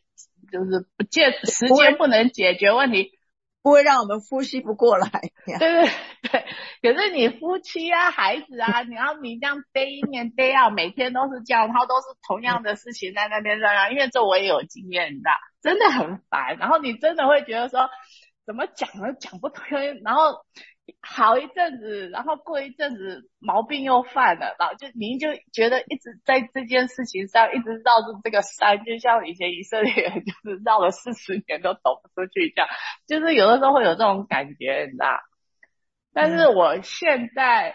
C: 就是不见时间不能解决问题，
A: 不会让我们呼吸不过来。
C: 对对对，可是你夫妻啊、孩子啊，你要你这样 day in and day out， 每天都是这样，他都是同样的事情在那边这样，因为这我也有经验，你知道，真的很烦。然后你真的会觉得说，怎么讲都讲不通，然后好一阵子，然后过一阵子毛病又犯了，然后就你就觉得一直在这件事情上一直绕着这个山，就像以前以色列人就是绕了四十年都走不出去这样，就是有的时候会有这种感觉，你知道。但是我现在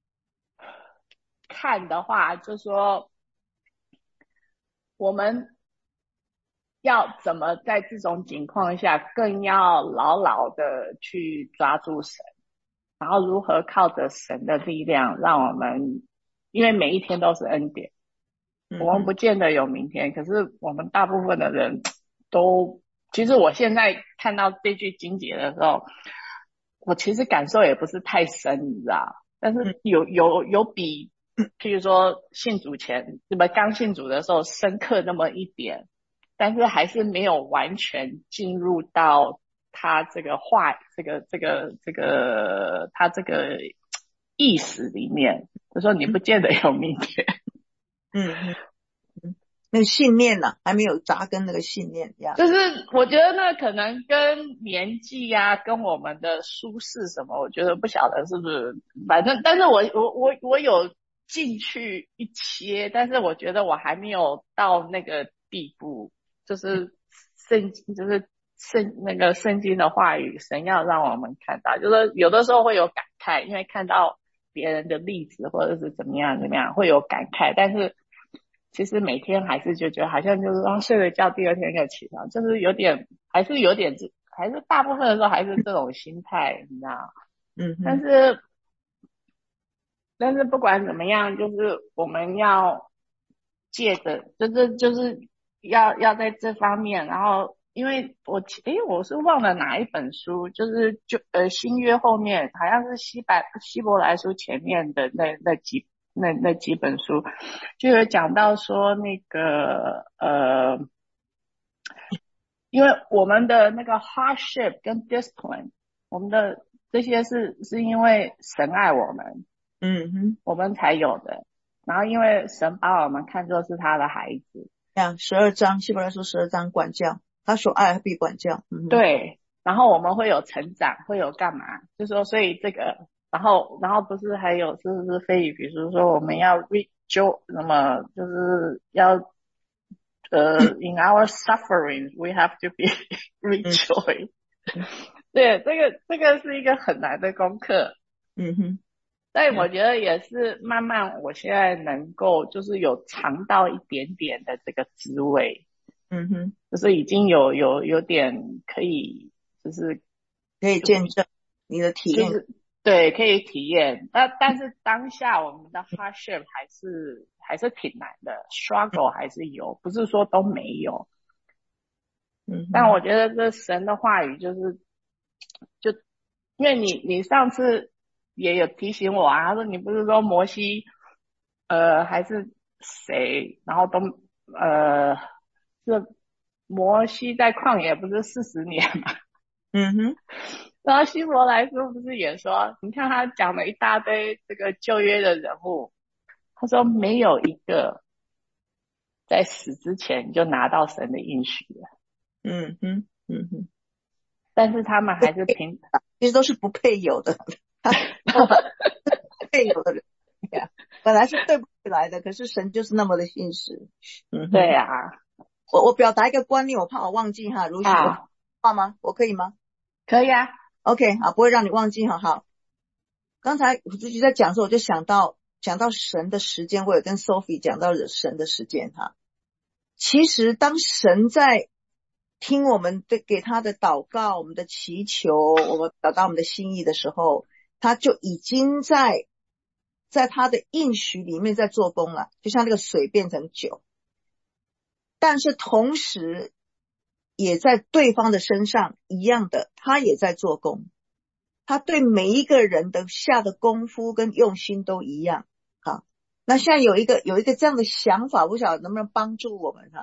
C: 看的话，就说我们要怎么在这种情况下更要牢牢的去抓住神，然后如何靠着神的力量让我们，因为每一天都是恩典，我们不见得有明天，可是我们大部分的人都，其实我现在看到这句经节的时候，我其实感受也不是太深，你知道，但是有有有比譬如说信主前对吧，刚信主的时候深刻那么一点，但是还是没有完全进入到他这个话这个这个这个他这个意识里面，就说你不见得有明天。
A: 嗯嗯嗯，那个信念啊，还没有扎根那个信念呀。
C: 就是我觉得那可能跟年纪啊，跟我们的舒适什么，我觉得不晓得是不是，反正但是我我我我有进去一些，但是我觉得我还没有到那个地步，就是圣经就是圣那个圣经的话语，神要让我们看到，就是有的时候会有感慨，因为看到别人的例子或者是怎么样怎么样会有感慨，但是其实每天还是就觉得好像就是啊睡了觉第二天就起床，就是有点还是有点还是大部分的时候还是这种心态，你知道。
A: 嗯，
C: 但是但是不管怎么样，就是我们要借着就是就是要要在这方面，然后因为我诶我是忘了哪一本书，就是就呃新约后面好像是希伯希伯来书前面的那那几那那几本书，就有讲到说那个呃，因为我们的那个 hardship 跟 discipline， 我们的这些是是因为神爱我们，
A: 嗯哼，
C: 我们才有的。然后因为神把我们看作是他的孩子，
A: 像十二章希伯来书十二章管教，他所爱必管教。嗯，对，
C: 然后我们会有成长，会有干嘛？就说所以这个。然后，然后不是还有是不是非语？比如说我们要 rejoice， 那么就是要呃 ，in our suffering we have to be rejoice。对，这个这个是一个很难的功课。
A: 嗯哼，
C: 但我觉得也是慢慢，我现在能够就是有尝到一点点的这个滋味。
A: 嗯哼，
C: 就是已经有有有点可以，就是
A: 可以见证你的体验。
C: 就是对，可以体验，但但是当下我们的 hardship 还是还是挺难的 ，struggle 还是有，不是说都没有。
A: 嗯，
C: 但我觉得这神的话语就是，就因为你你上次也有提醒我啊，他说你不是说摩西，呃还是谁，然后都呃是摩西在旷野不是四十年嘛？
A: 嗯哼。
C: 然后希伯来书不是也说，你看他讲了一大堆这个旧约的人物，他说没有一个在死之前就拿到神的应许的。
A: 嗯哼，嗯哼，
C: 但是他们还是凭，
A: 其实都是不配有的，不配有的人，本来是对不起来的，可是神就是那么的信实。嗯，
C: 对啊，
A: 我我表达一个观念，我怕我忘记哈，如许话吗？我可以吗？
C: 可以啊。
A: OK， 好，不会让你忘记哈。好，刚才我自己在讲的时候，我就想到讲到神的时间，我也跟 Sophie 讲到神的时间哈。其实当神在听我们对给他的祷告，我们的祈求，我们表达我们的心意的时候，他就已经在在他的应许里面在做工了，就像那个水变成酒，但是同时也在对方的身上一样的，他也在做工，他对每一个人的下的功夫跟用心都一样。好，那现在有一个有一个这样的想法，不晓得能不能帮助我们哈。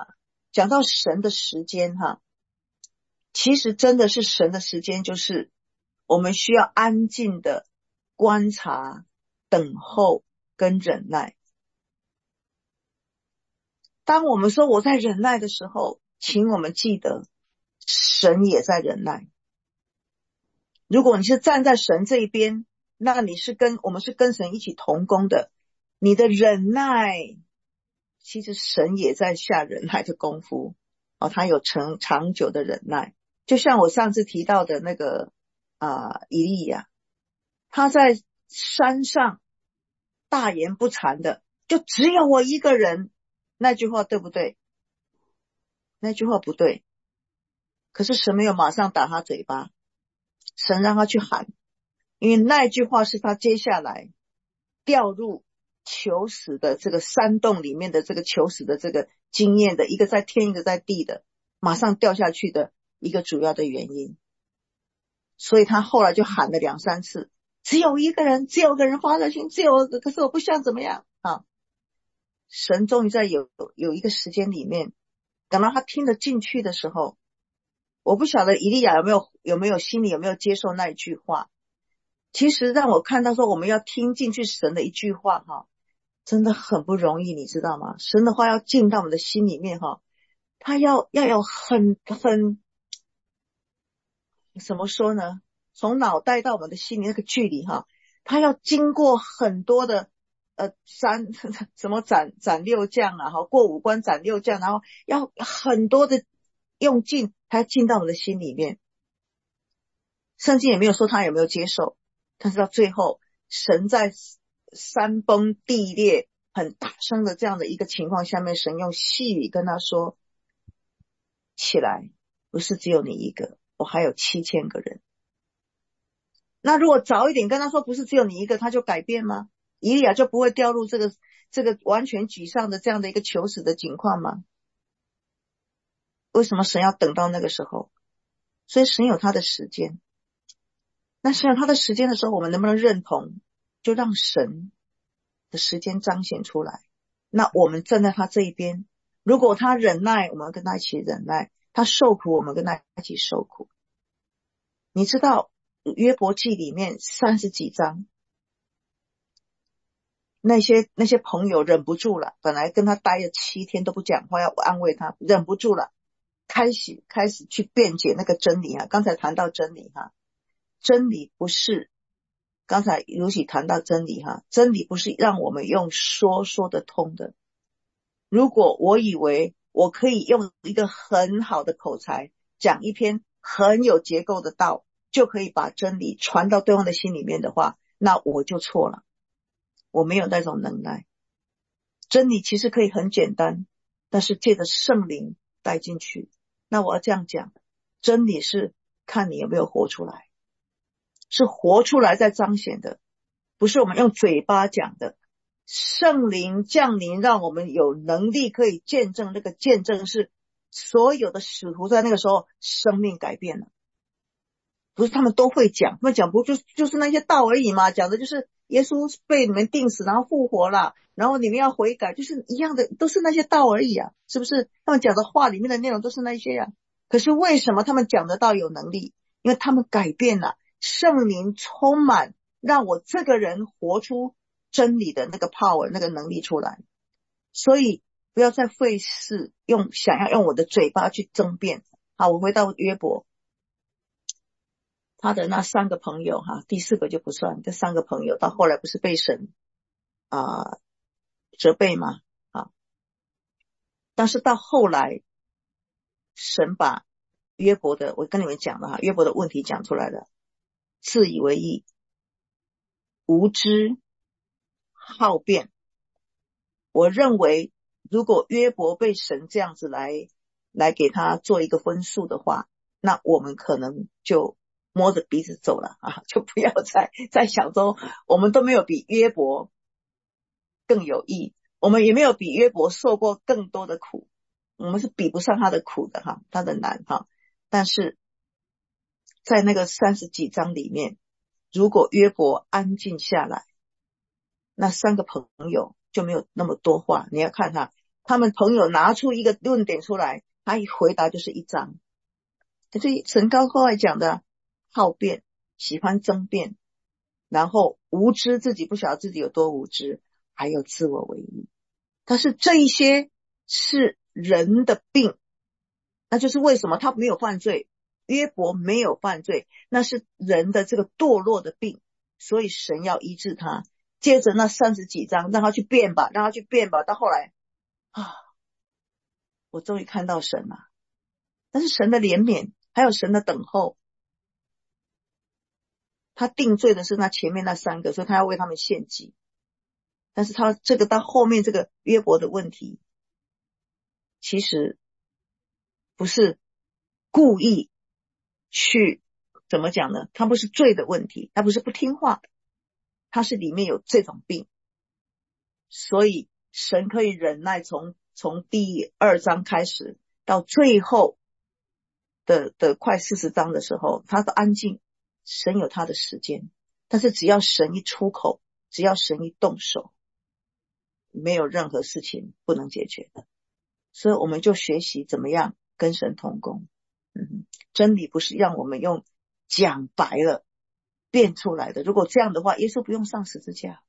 A: 讲到神的时间哈，其实真的是神的时间，就是我们需要安静的观察、等候跟忍耐。当我们说我在忍耐的时候，请我们记得神也在忍耐。如果你是站在神这一边，那你是跟我们是跟神一起同工的，你的忍耐其实神也在下忍耐的功夫哦，他有长长久的忍耐。就像我上次提到的那个啊、呃、以利亚，他在山上大言不惭的，就只有我一个人，那句话对不对？那句话不对。可是神没有马上打他嘴巴，神让他去喊，因为那句话是他接下来掉入求死的这个山洞里面的这个求死的这个经验的一个在天一个在地的马上掉下去的一个主要的原因。所以他后来就喊了两三次，只有一个人，只有个人发热心，只有可是我不想怎么样啊。神终于在有有一个时间里面，等到他听得进去的时候，我不晓得以利亚有没有有没有心里有没有接受那一句话。其实让我看到说我们要听进去神的一句话哈，真的很不容易，你知道吗？神的话要进到我们的心里面哈，他要要有很很怎么说呢？从脑袋到我们的心里那个距离哈，他要经过很多的呃三什么斩斩六将啊，哈，过五关斩六将，然后要很多的用尽，他进到我们的心里面。圣经也没有说他有没有接受，但是到最后，神在山崩地裂、很大声的这样的一个情况下面，神用细语跟他说：“起来，不是只有你一个，我还有七千个人。”那如果早一点跟他说不是只有你一个，他就改变吗？以利亚就不会掉入这个这个完全沮丧的这样的一个求死的境况吗？为什么神要等到那个时候？所以神有他的时间。那神有他的时间的时候，我们能不能认同，就让神的时间彰显出来？那我们站在他这一边，如果他忍耐，我们跟他一起忍耐；他受苦，我们跟他一起受苦。你知道约伯记里面三十几章，那些那些朋友忍不住了，本来跟他待了七天都不讲话，要安慰他，忍不住了，开始开始去辩解那个真理啊。刚才谈到真理哈，真理不是，刚才如喜谈到真理哈，真理不是让我们用说说得通的。如果我以为我可以用一个很好的口才讲一篇很有结构的道，就可以把真理传到对方的心里面的话，那我就错了，我没有那种能耐。真理其实可以很简单，但是借着圣灵带进去。那我要这样讲，真理是看你有没有活出来，是活出来在彰显的，不是我们用嘴巴讲的。圣灵降临让我们有能力可以见证，那个见证是所有的使徒在那个时候生命改变了。不是他们都会讲，他们讲不就就是那些道而已嘛，讲的就是耶稣被你们钉死然后复活了，然后你们要悔改，就是一样的，都是那些道而已啊，是不是？他们讲的话里面的内容都是那些呀、啊。可是为什么他们讲得到有能力？因为他们改变了，圣灵充满，让我这个人活出真理的那个 power 那个能力出来。所以不要再费事用想要用我的嘴巴去争辩。好，我回到约伯，他的那三个朋友哈，第四个就不算，这三个朋友到后来不是被神啊、呃、责备吗？啊，但是到后来神把约伯的，我跟你们讲了哈，约伯的问题讲出来了，自以为义、无知、好辩。我认为如果约伯被神这样子来来给他做一个分数的话，那我们可能就摸着鼻子走了啊，就不要再再想说我们都没有比约伯更有益，我们也没有比约伯受过更多的苦，我们是比不上他的苦的哈，他的难哈。但是在那个三十几章里面，如果约伯安静下来，那三个朋友就没有那么多话。你要看他他们朋友拿出一个论点出来，他一回答就是一章。这神高后来讲的好辩，喜欢争辩，然后无知，自己不晓得自己有多无知，还有自我为义。但是这一些是人的病，那就是为什么他没有犯罪，约伯没有犯罪，那是人的这个堕落的病，所以神要医治他。接着那三十几章让他去辩吧，让他去辩吧，到后来啊，我终于看到神了。但是神的怜悯还有神的等候，他定罪的是那前面那三个，所以他要为他们献祭。但是他这个到后面这个约伯的问题，其实不是故意去怎么讲呢？他不是罪的问题，他不是不听话，他是里面有这种病。所以神可以忍耐，从从第二章开始到最后的的快四十章的时候，他的安静，神有他的时间。但是只要神一出口，只要神一动手，没有任何事情不能解决的。所以我们就学习怎么样跟神同工。嗯，真理不是让我们用讲白了变出来的，如果这样的话，耶稣不用上十字架。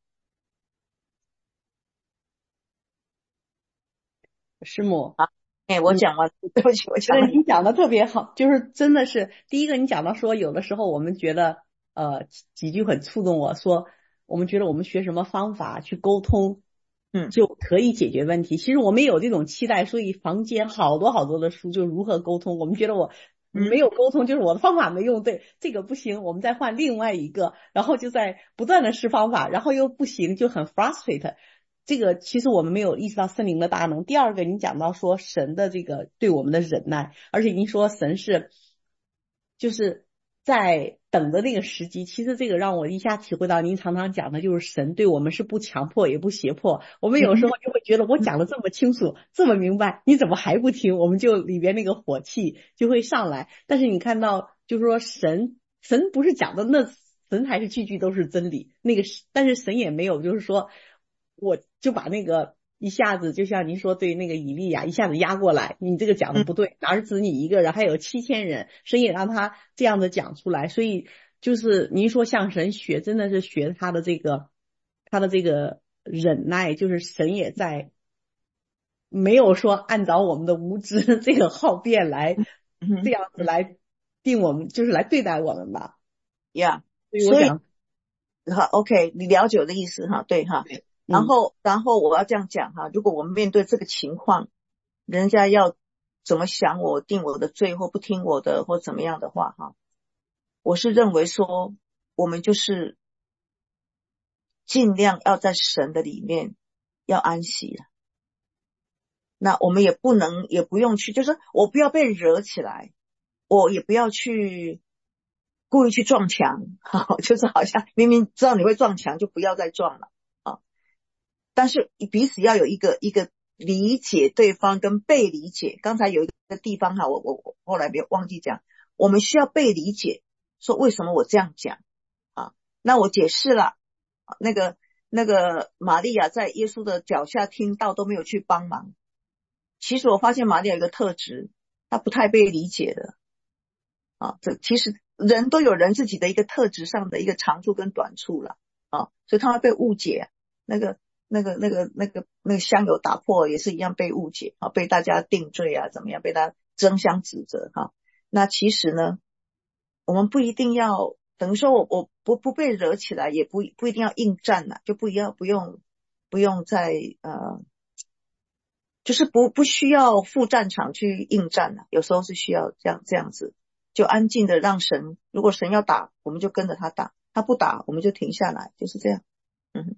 B: 师母，
A: 哎，我讲完，对不起，我讲完。
B: 你讲的特别好，就是真的是第一个，你讲到说，有的时候我们觉得，呃，几句很触动我，说我们觉得我们学什么方法去沟通，
A: 嗯，
B: 就可以解决问题。其实我们有这种期待，所以房间好多好多的书，就如何沟通。我们觉得我没有沟通，就是我的方法没用对，这个不行，我们再换另外一个，然后就在不断的试方法，然后又不行，就很 frustrate。这个其实我们没有意识到圣灵的大能。第二个，你讲到说神的这个对我们的忍耐，而且您说神是就是在等的那个时机，其实这个让我一下体会到您常常讲的就是神对我们是不强迫也不胁迫。我们有时候就会觉得我讲的这么清楚这么明白，你怎么还不听，我们就里边那个火气就会上来。但是你看到就是说神神不是讲的那神还是句句都是真理，那个但是神也没有就是说我就把那个一下子就像您说对那个以利亚一下子压过来，你这个讲的不对，儿子你一个人还有七千人，神也让他这样的讲出来。所以就是您说向神学，真的是学他的这个他的这个忍耐，就是神也在没有说按照我们的无知这个好辩来这样子来定我们，就是来对待我们吧。
A: 呀、
B: yeah, 所以我想
A: 好 OK， 你了解我的意思哈，对哈。对，然后，然后我要这样讲哈，如果我们面对这个情况，人家要怎么想我，定我的罪或不听我的或怎么样的话哈，我是认为说，我们就是尽量要在神的里面要安息了。那我们也不能，也不用去，就是我不要被惹起来，我也不要去故意去撞墙，就是好像明明知道你会撞墙，就不要再撞了啊。但是彼此要有一个一个理解对方跟被理解。刚才有一个地方哈，我我我后来没有忘记讲，我们需要被理解，说为什么我这样讲啊？那我解释了，那个那个玛利亚在耶稣的脚下听到都没有去帮忙。其实我发现玛利亚有一个特质，她不太被理解的啊。这其实人都有人自己的一个特质上的一个长处跟短处了啊，所以他会被误解。那个那个那个那个那个香油打破也是一样被误解啊，被大家定罪啊，怎么样，被大家争相指责哈、啊。那其实呢，我们不一定要等于说我我不不被惹起来，也不不一定要应战了，就不要不用不用再呃，就是不不需要赴战场去应战了，有时候是需要这样这样子，就安静的让神，如果神要打，我们就跟着他打，他不打，我们就停下来，就是这样。嗯。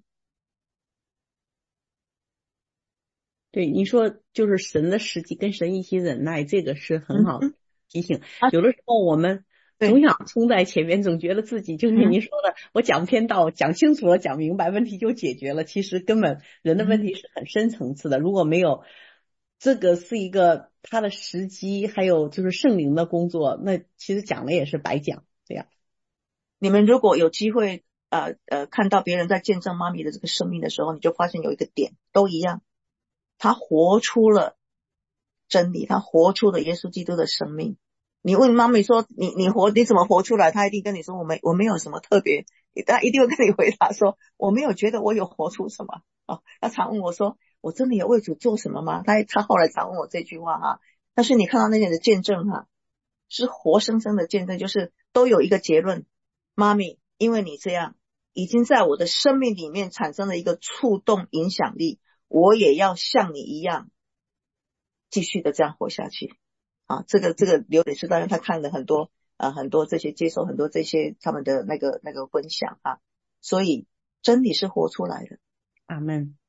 B: 对，你说就是神的时机，跟神一起忍耐，这个是很好的提醒。嗯、有的时候我们总想冲在前面，总觉得自己就是您说的，我讲偏道，讲清楚了，讲明白，问题就解决了。其实根本人的问题是很深层次的，如果没有这个是一个他的时机，还有就是圣灵的工作，那其实讲了也是白讲。这样，
A: 你们如果有机会呃呃看到别人在见证妈咪的这个生命的时候，你就发现有一个点都一样。 他活出了真理，他活出了耶稣基督的生命。你问妈咪说你你活你怎么活出来，他一定跟你说我没我没有什么特别，他一定会跟你回答说我没有觉得我有活出什么啊。他常问我说我真的有为主做什么吗？他他后来常问我这句话哈。但是你看到那些的见证哈，是活生生的见证，就是都有一个结论，妈咪因为你这样已经在我的生命里面产生了一个触动影响力，我也要像你一样继续的这样活下去啊。这个这个刘女士当然她看了很多呃很多这些接受很多这些他们的那个那个分享啊，所以真理是活出来的。
B: 阿们。